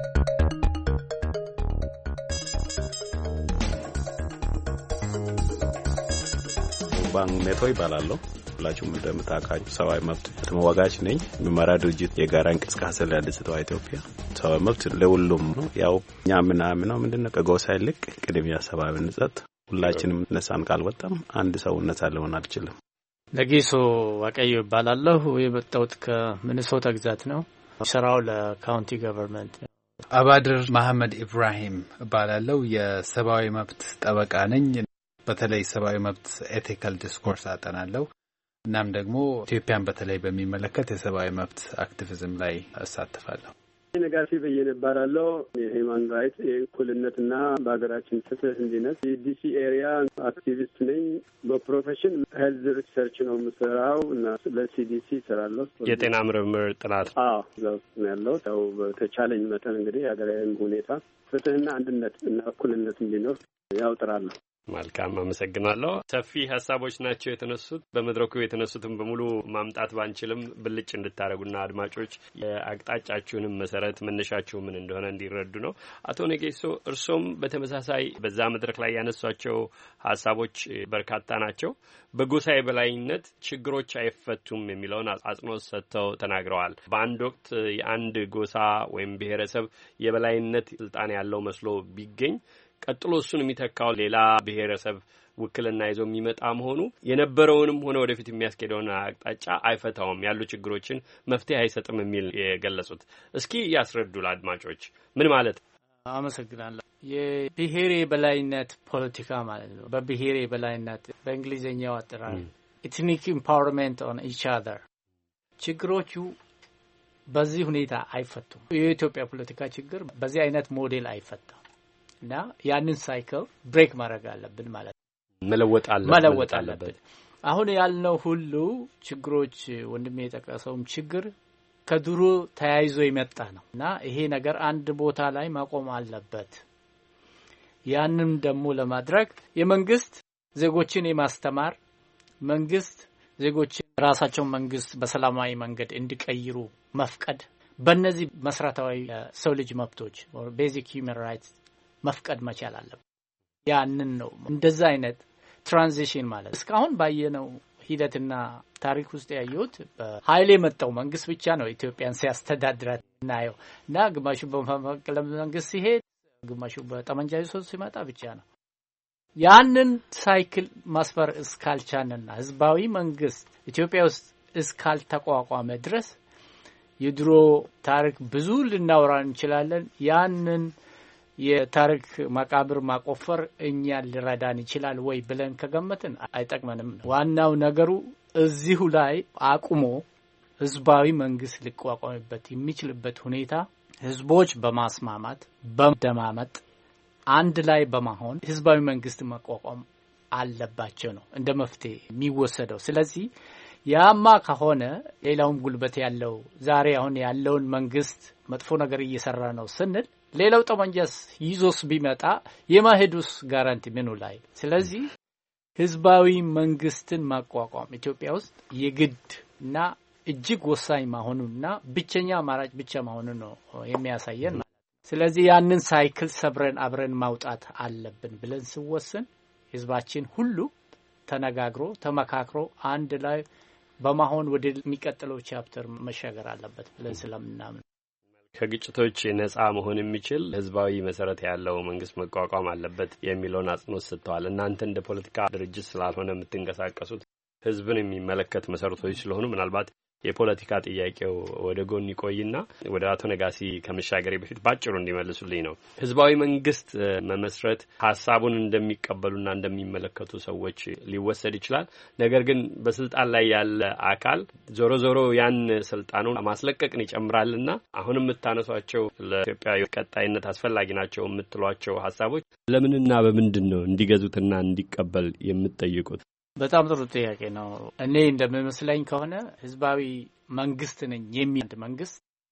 ባንክ ሜቶ ይባላለሁ። ሁላችሁም እንደምታውቃችሁ ሰብአዊ መብት ተሟጋች ነኝ። የሚመራ ድርጅት የጋራ እንቅስቃሴ ለአዲሲቷ ኢትዮጵያ ሰብአዊ መብት ለሁሉም ነው። ያው እኛ ምናምነው ምንድነው ከጎሳ ይልቅ ቅድሚያ ሰብአዊነት፣ ሁላችንም ነፃን ካልወጣም አንድ ሰው ነፃ ሊሆን አይችልም። ለጌሶ ዋቀዮ ይባላለሁ። የመጣሁት ከሚኒሶታ ግዛት ነው። ስራው ለካውንቲ ገቨርንመንት። አባድር መሐመድ ኢብራሂም እባላለሁ። የሰብአዊ መብት ጠበቃ ነኝ። በተለይ ሰብአዊ መብት ኤቲካል ዲስኮርስ አጠናለሁ። እናም ደግሞ ኢትዮጵያን በተለይ በሚመለከት የሰብአዊ መብት አክቲቪዝም ላይ እሳተፋለሁ። ነጋሲ በየነ እባላለሁ። የሂውማን ራይትስ የእኩልነትና በሀገራችን ፍትህ እንዲነት የዲሲ ኤሪያ አክቲቪስት ነኝ። በፕሮፌሽን ሄልዝ ሪሰርች ነው የምሰራው እና ለሲዲሲ እሰራለሁ። የጤና ምርምር ጥናት። አዎ እዛው ነው ያለው። ያው በተቻለኝ መጠን እንግዲህ ሀገራዊ ሁኔታ ፍትህና አንድነት እና እኩልነት እንዲኖር ያው ጥራለሁ። መልካም አመሰግናለሁ። ሰፊ ሀሳቦች ናቸው የተነሱት። በመድረኩ የተነሱትን በሙሉ ማምጣት ባንችልም ብልጭ እንድታረጉና አድማጮች የአቅጣጫችሁንም መሰረት መነሻችሁ ምን እንደሆነ እንዲረዱ ነው። አቶ ነጌሶ እርሶም በተመሳሳይ በዛ መድረክ ላይ ያነሷቸው ሀሳቦች በርካታ ናቸው። በጎሳ የበላይነት ችግሮች አይፈቱም የሚለውን አጽንኦት ሰጥተው ተናግረዋል። በአንድ ወቅት የአንድ ጎሳ ወይም ብሔረሰብ የበላይነት ስልጣን ያለው መስሎ ቢገኝ ቀጥሎ እሱን የሚተካው ሌላ ብሔረሰብ ውክልና ይዞ የሚመጣ መሆኑ የነበረውንም ሆነ ወደፊት የሚያስኬደውን አቅጣጫ አይፈታውም፣ ያሉ ችግሮችን መፍትሄ አይሰጥም የሚል የገለጹት። እስኪ ያስረዱ ለአድማጮች ምን ማለት? አመሰግናለሁ። የብሔር የበላይነት ፖለቲካ ማለት ነው። በብሔር የበላይነት በእንግሊዝኛው አጠራር ኢትኒክ ኢምፓወርመንት ኦን ኢች አዘር። ችግሮቹ በዚህ ሁኔታ አይፈቱም። የኢትዮጵያ ፖለቲካ ችግር በዚህ አይነት ሞዴል አይፈታም እና ያንን ሳይክል ብሬክ ማድረግ አለብን ማለት ነው። መለወጥ አለብን መለወጥ አለብን። አሁን ያልነው ሁሉ ችግሮች ወንድሜ የጠቀሰውም ችግር ከድሮ ተያይዞ የመጣ ነው እና ይሄ ነገር አንድ ቦታ ላይ ማቆም አለበት። ያንን ደግሞ ለማድረግ የመንግስት ዜጎችን የማስተማር መንግስት ዜጎችን ራሳቸውን መንግስት በሰላማዊ መንገድ እንዲቀይሩ መፍቀድ፣ በእነዚህ መሰረታዊ ሰው ልጅ መብቶች or basic human rights መፍቀድ መቻል አለበት። ያንን ነው እንደዛ አይነት ትራንዚሽን ማለት እስካሁን ባየነው ሂደትና ታሪክ ውስጥ ያዩት በኃይል የመጣው መንግስት ብቻ ነው ኢትዮጵያን ሲያስተዳድራት እናየው እና ግማሹ በመፈንቅለ መንግስት ሲሄድ ግማሹ በጠመንጃ ይዞ ሲመጣ ብቻ ነው። ያንን ሳይክል ማስፈር እስካልቻለና ህዝባዊ መንግስት ኢትዮጵያ ውስጥ እስካልተቋቋመ ድረስ የድሮ ታሪክ ብዙ ልናወራ እንችላለን። ያንን የታሪክ መቃብር ማቆፈር እኛን ሊረዳን ይችላል ወይ ብለን ከገመትን አይጠቅመንም። ዋናው ነገሩ እዚሁ ላይ አቁሞ ህዝባዊ መንግስት ሊቋቋምበት የሚችልበት ሁኔታ ህዝቦች በማስማማት በመደማመጥ አንድ ላይ በመሆን ህዝባዊ መንግስት መቋቋም አለባቸው ነው እንደ መፍትሄ የሚወሰደው። ስለዚህ ያማ ከሆነ ሌላውም ጉልበት ያለው ዛሬ አሁን ያለውን መንግስት መጥፎ ነገር እየሰራ ነው ስንል ሌላው ጠመንጃስ ይዞስ ቢመጣ የማሄዱስ ጋራንቲ ምኑ ላይ? ስለዚህ ህዝባዊ መንግስትን ማቋቋም ኢትዮጵያ ውስጥ የግድና እጅግ ወሳኝ መሆኑንና ብቸኛ አማራጭ ብቻ መሆኑን ነው የሚያሳየን። ስለዚህ ያንን ሳይክል ሰብረን አብረን ማውጣት አለብን ብለን ስወስን ህዝባችን ሁሉ ተነጋግሮ ተመካክሮ አንድ ላይ በመሆን ወደ የሚቀጥለው ቻፕተር መሻገር አለበት ብለን ስለምናምን ከግጭቶች ነጻ መሆን የሚችል ህዝባዊ መሰረት ያለው መንግስት መቋቋም አለበት የሚለውን አጽንኦት ሰጥተዋል። እናንተ እንደ ፖለቲካ ድርጅት ስላልሆነ የምትንቀሳቀሱት ህዝብን የሚመለከት መሰረቶች ስለሆኑ ምናልባት የፖለቲካ ጥያቄው ወደ ጎን ይቆይና ወደ አቶ ነጋሲ ከመሻገሬ በፊት ባጭሩ እንዲመልሱልኝ ነው። ህዝባዊ መንግስት መመስረት ሐሳቡን እንደሚቀበሉና እንደሚመለከቱ ሰዎች ሊወሰድ ይችላል። ነገር ግን በስልጣን ላይ ያለ አካል ዞሮ ዞሮ ያን ስልጣኑን ማስለቀቅን ይጨምራልና አሁን የምታነሷቸው ለኢትዮጵያ ቀጣይነት አስፈላጊ ናቸው የምትሏቸው ሐሳቦች ለምንና በምንድን ነው እንዲገዙትና እንዲቀበል የምትጠይቁት? በጣም ጥሩ ጥያቄ ነው። እኔ እንደምመስለኝ ከሆነ ህዝባዊ መንግስት ነኝ የሚል መንግስት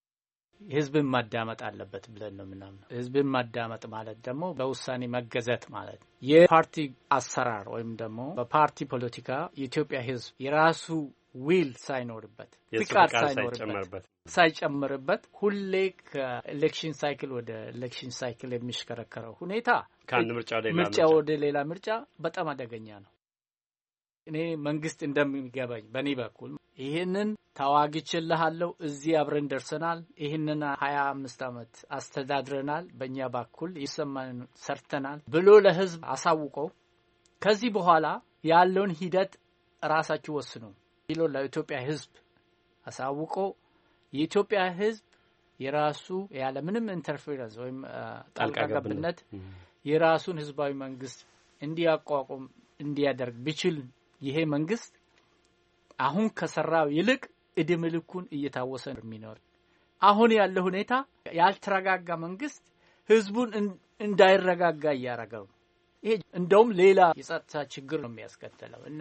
ህዝብን ማዳመጥ አለበት ብለን ነው ምናምን። ህዝብን ማዳመጥ ማለት ደግሞ በውሳኔ መገዛት ማለት የፓርቲ አሰራር ወይም ደግሞ በፓርቲ ፖለቲካ የኢትዮጵያ ህዝብ የራሱ ዊል ሳይኖርበት ፍቃድ ሳይኖርበት ሳይጨምርበት ሁሌ ከኤሌክሽን ሳይክል ወደ ኤሌክሽን ሳይክል የሚሽከረከረው ሁኔታ ከአንድ ምርጫ ወደ ሌላ ምርጫ ወደ ሌላ ምርጫ በጣም አደገኛ ነው። እኔ መንግስት እንደሚገባኝ በኔ በኩል ይሄንን ታዋግችልሃለሁ እዚህ አብረን ደርሰናል ይሄንን ሀያ አምስት አመት አስተዳድረናል በእኛ በኩል ይሰማን ሰርተናል ብሎ ለህዝብ አሳውቀው ከዚህ በኋላ ያለውን ሂደት ራሳችሁ ወስኑ ብሎ ለኢትዮጵያ ህዝብ አሳውቀው የኢትዮጵያ ህዝብ የራሱ ያለ ምንም ኢንተርፌረንስ ወይም ጣልቃ ገብነት የራሱን ህዝባዊ መንግስት እንዲያቋቁም እንዲያደርግ ቢችል ይሄ መንግስት አሁን ከሰራው ይልቅ እድምልኩን እየታወሰ የሚኖር አሁን ያለው ሁኔታ ያልተረጋጋ መንግስት ህዝቡን እንዳይረጋጋ ያረጋው ይሄ እንደውም ሌላ የጸጥታ ችግር ነው የሚያስከትለው እና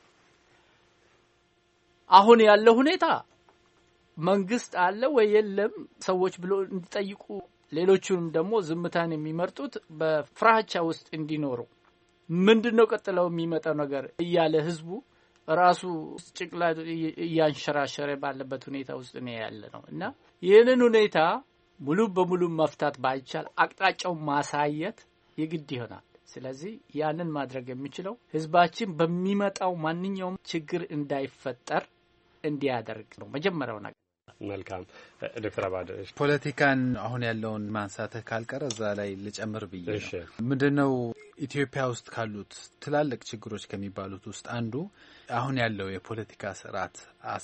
አሁን ያለው ሁኔታ መንግስት አለ ወይ የለም ሰዎች ብሎ እንዲጠይቁ ሌሎቹንም ደግሞ ዝምታን የሚመርጡት በፍራቻ ውስጥ እንዲኖሩ ምንድነው ቀጥለው የሚመጣው ነገር እያለ ህዝቡ ራሱ ጭቅላት ያንሸራሸረ ባለበት ሁኔታ ውስጥ ነው ያለ ነው እና ይሄንን ሁኔታ ሙሉ በሙሉ መፍታት ባይቻል አቅጣጫው ማሳየት ይግድ ይሆናል ስለዚህ ያንን ማድረግ የሚችለው ህዝባችን በሚመጣው ማንኛውም ችግር እንዳይፈጠር እንዲያደርግ ነው መጀመሪያው ነገር መልካም ዶክተር አባደሽ ፖለቲካን አሁን ያለውን ማንሳተ ካልቀረ እዛ ላይ ልጨምር ብዬ ነው ምንድነው ኢትዮጵያ ውስጥ ካሉት ትላልቅ ችግሮች ከሚባሉት ውስጥ አንዱ አሁን ያለው የፖለቲካ ስርዓት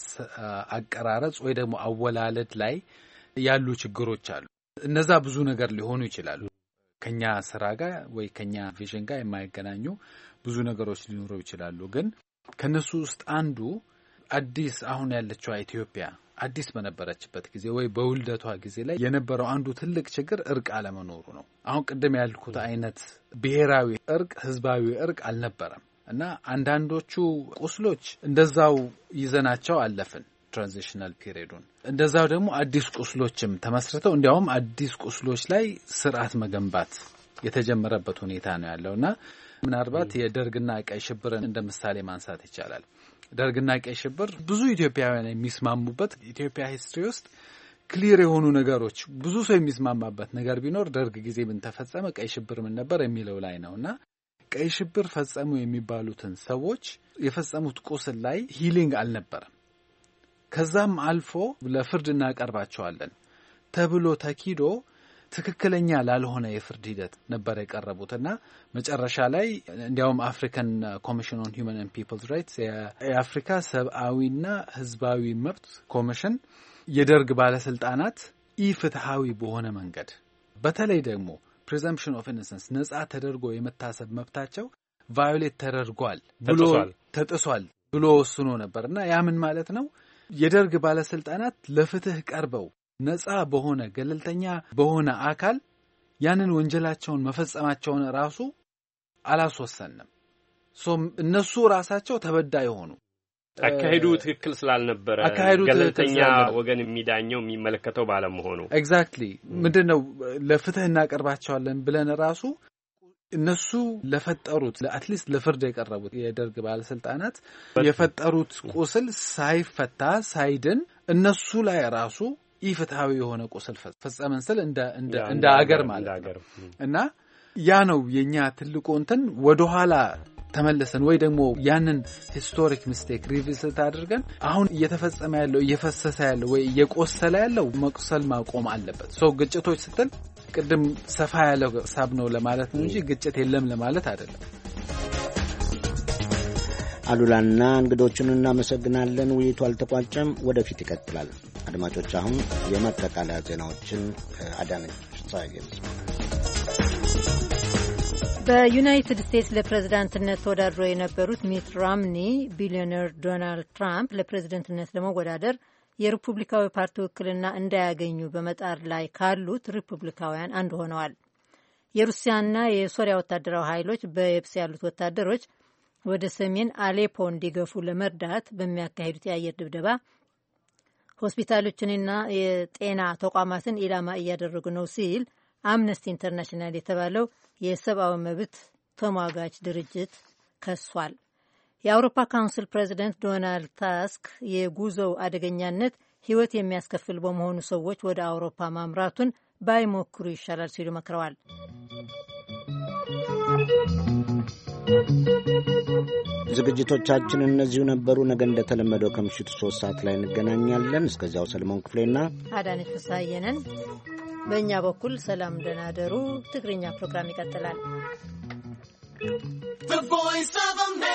አቀራረጽ ወይ ደግሞ አወላለድ ላይ ያሉ ችግሮች አሉ እነዛ ብዙ ነገር ሊሆኑ ይችላሉ ከኛ ስራ ጋር ወይ ከኛ ቪዥን ጋር የማይገናኙ ብዙ ነገሮች ሊኖሩ ይችላሉ ግን ከነሱ ውስጥ አንዱ አዲስ አሁን ያለችው ኢትዮጵያ አዲስ በነበረችበት ጊዜ ወይ በውልደቷ ጊዜ ላይ የነበረው አንዱ ትልቅ ችግር እርቅ አለመኖሩ ነው አሁን ቀደም ያልኩት አይነት ብሔራዊ እርቅ ህዝባዊ እርቅ አልነበረም እና አንዳንዶቹ ቁስሎች እንደዛው ይዘናቸው አለፍን ትራንዚሽናል ፒሪየዱን እንደዛው ደግሞ አዲስ ቁስሎችም ተመስርተው እንዲያውም አዲስ ቁስሎች ላይ ስርዓት መገንባት የተጀመረበት ሁኔታ ነው ያለውና ምናልባት የደርግና ቀይ ሽብርን እንደ ምሳሌ ማንሳት ይቻላል ደርግና ቀይ ሽብር ብዙ ኢትዮጵያውያን የሚስማሙበት ኢትዮጵያ ሂስትሪ ውስጥ ክሊር የሆኑ ነገሮች ብዙ ሰው የሚስማማበት ነገር ቢኖር ደርግ ጊዜ ምን ተፈጸመ ቀይ ሽብር ምን ነበር የሚለው ላይ ነውና ቀይ ሽብር ፈጸሙ የሚባሉትን ሰዎች የፈጸሙት ቁስል ላይ ሂሊንግ አልነበረም ከዛም አልፎ ለፍርድ እናቀርባቸዋለን ተብሎ ተኪዶ ትክክለኛ ላልሆነ የፍርድ ሂደት ነበር የቀረቡትና መጨረሻ ላይ እንዲያውም አፍሪካን ኮሚሽን ኦን ሂውማን ኤንድ ፒፕልስ ራይትስ የአፍሪካ ሰብአዊና ህዝባዊ መብት ኮሚሽን የደርግ ባለስልጣናት ኢፍትሃዊ በሆነ መንገድ በተለይ ደግሞ presumption of innocence ነፃ ተደርጎ የመታሰብ መብታቸው ቫዮሌት ተደርጓል ብሎ ተጥሷል ብሎ ወስኖ ነበርና ያ ምን ማለት ነው የደርግ ባለስልጣናት ለፍትህ ቀርበው ነፃ በሆነ ገለልተኛ በሆነ አካል ያንን ወንጀላቸውን መፈጸማቸውን ራሱ አላስወሰንም ሶ እነሱ ራሳቸው ተበዳይ ሆኑ አካሄዱ ትክክል ስላልነበረ ገለልተኛ ወገን የሚዳኘው የሚመለከተው ባለመሆኑ ኤግዛክትሊ ምንድነው ለፍትህ እናቀርባቸዋለን ብለን ራሱ እነሱ ለፈጠሩት ለአትሊስት ለፍርድ የቀረቡት የደርግ ባለስልጣናት የፈጠሩት ቁስል ሳይፈታ ሳይድን እነሱ ላይ ራሱ ኢፍትሃዊ የሆነ ቁስል ፈጸመን ስል እንደ እንደ እንደ አገር ማለት ነው እና ያ ነው የኛ ትልቁ እንትን ወደ ኋላ ተመለሰን ወይ ደግሞ ያንን ሂስቶሪክ ሚስቴክ ሪቪዚት አድርገን አሁን እየተፈጸመ ያለው እየፈሰሰ ያለው ወይ እየቆሰለ ያለው መቁሰል ማቆም አለበት ሶ ግጭቶች ስትል ቅድም ሰፋ ያለው ሳብ ነው ለማለት ነው እንጂ ግጭት የለም ለማለት አይደለም አሉላና እንግዶቹን እናመሰግናለን ውይይቱ አልተቋጨም ወደፊት ይቀጥላል አድማጮች አሁን የማጠቃለያ ዜናዎችን አዳነች ሳይገዝ በዩናይትድ ስቴትስ ለፕሬዝዳንትነት ተወዳድረው የነበሩት ሚት ራምኒ ቢሊዮነር ዶናልድ ትራምፕ ለፕሬዝዳንትነት ለመወዳደር የሪፑብሊካዊ ፓርቲ ውክልና እንዳያገኙ በመጣር ላይ ካሉት ሪፑብሊካውያን አንዱ ሆነዋል። የሩሲያና የሶሪያ ወታደራዊ ኃይሎች በየብስ ያሉት ወታደሮች ወደ ሰሜን አሌፖ እንዲገፉ ለመርዳት በሚያካሂዱት የአየር ድብደባ ሆስፒታሎችንና የጤና ተቋማትን ኢላማ እያደረጉ ነው ሲል አምነስቲ ኢንተርናሽናል የተባለው የሰብአዊ መብት ተሟጋች ድርጅት ከሷል። የአውሮፓ ካውንስል ፕሬዚደንት ዶናልድ ታስክ የጉዞው አደገኛነት ሕይወት የሚያስከፍል በመሆኑ ሰዎች ወደ አውሮፓ ማምራቱን ባይሞክሩ ይሻላል ሲሉ መክረዋል። ዝግጅቶቻችን እነዚሁ ነበሩ። ነገ እንደተለመደው ከምሽቱ ሶስት ሰዓት ላይ እንገናኛለን። እስከዚያው ሰለሞን ክፍሌና አዳነች ፍስሐየንን በእኛ በኩል ሰላም ደህና ደሩ። ትግርኛ ፕሮግራም ይቀጥላል። The Voice of America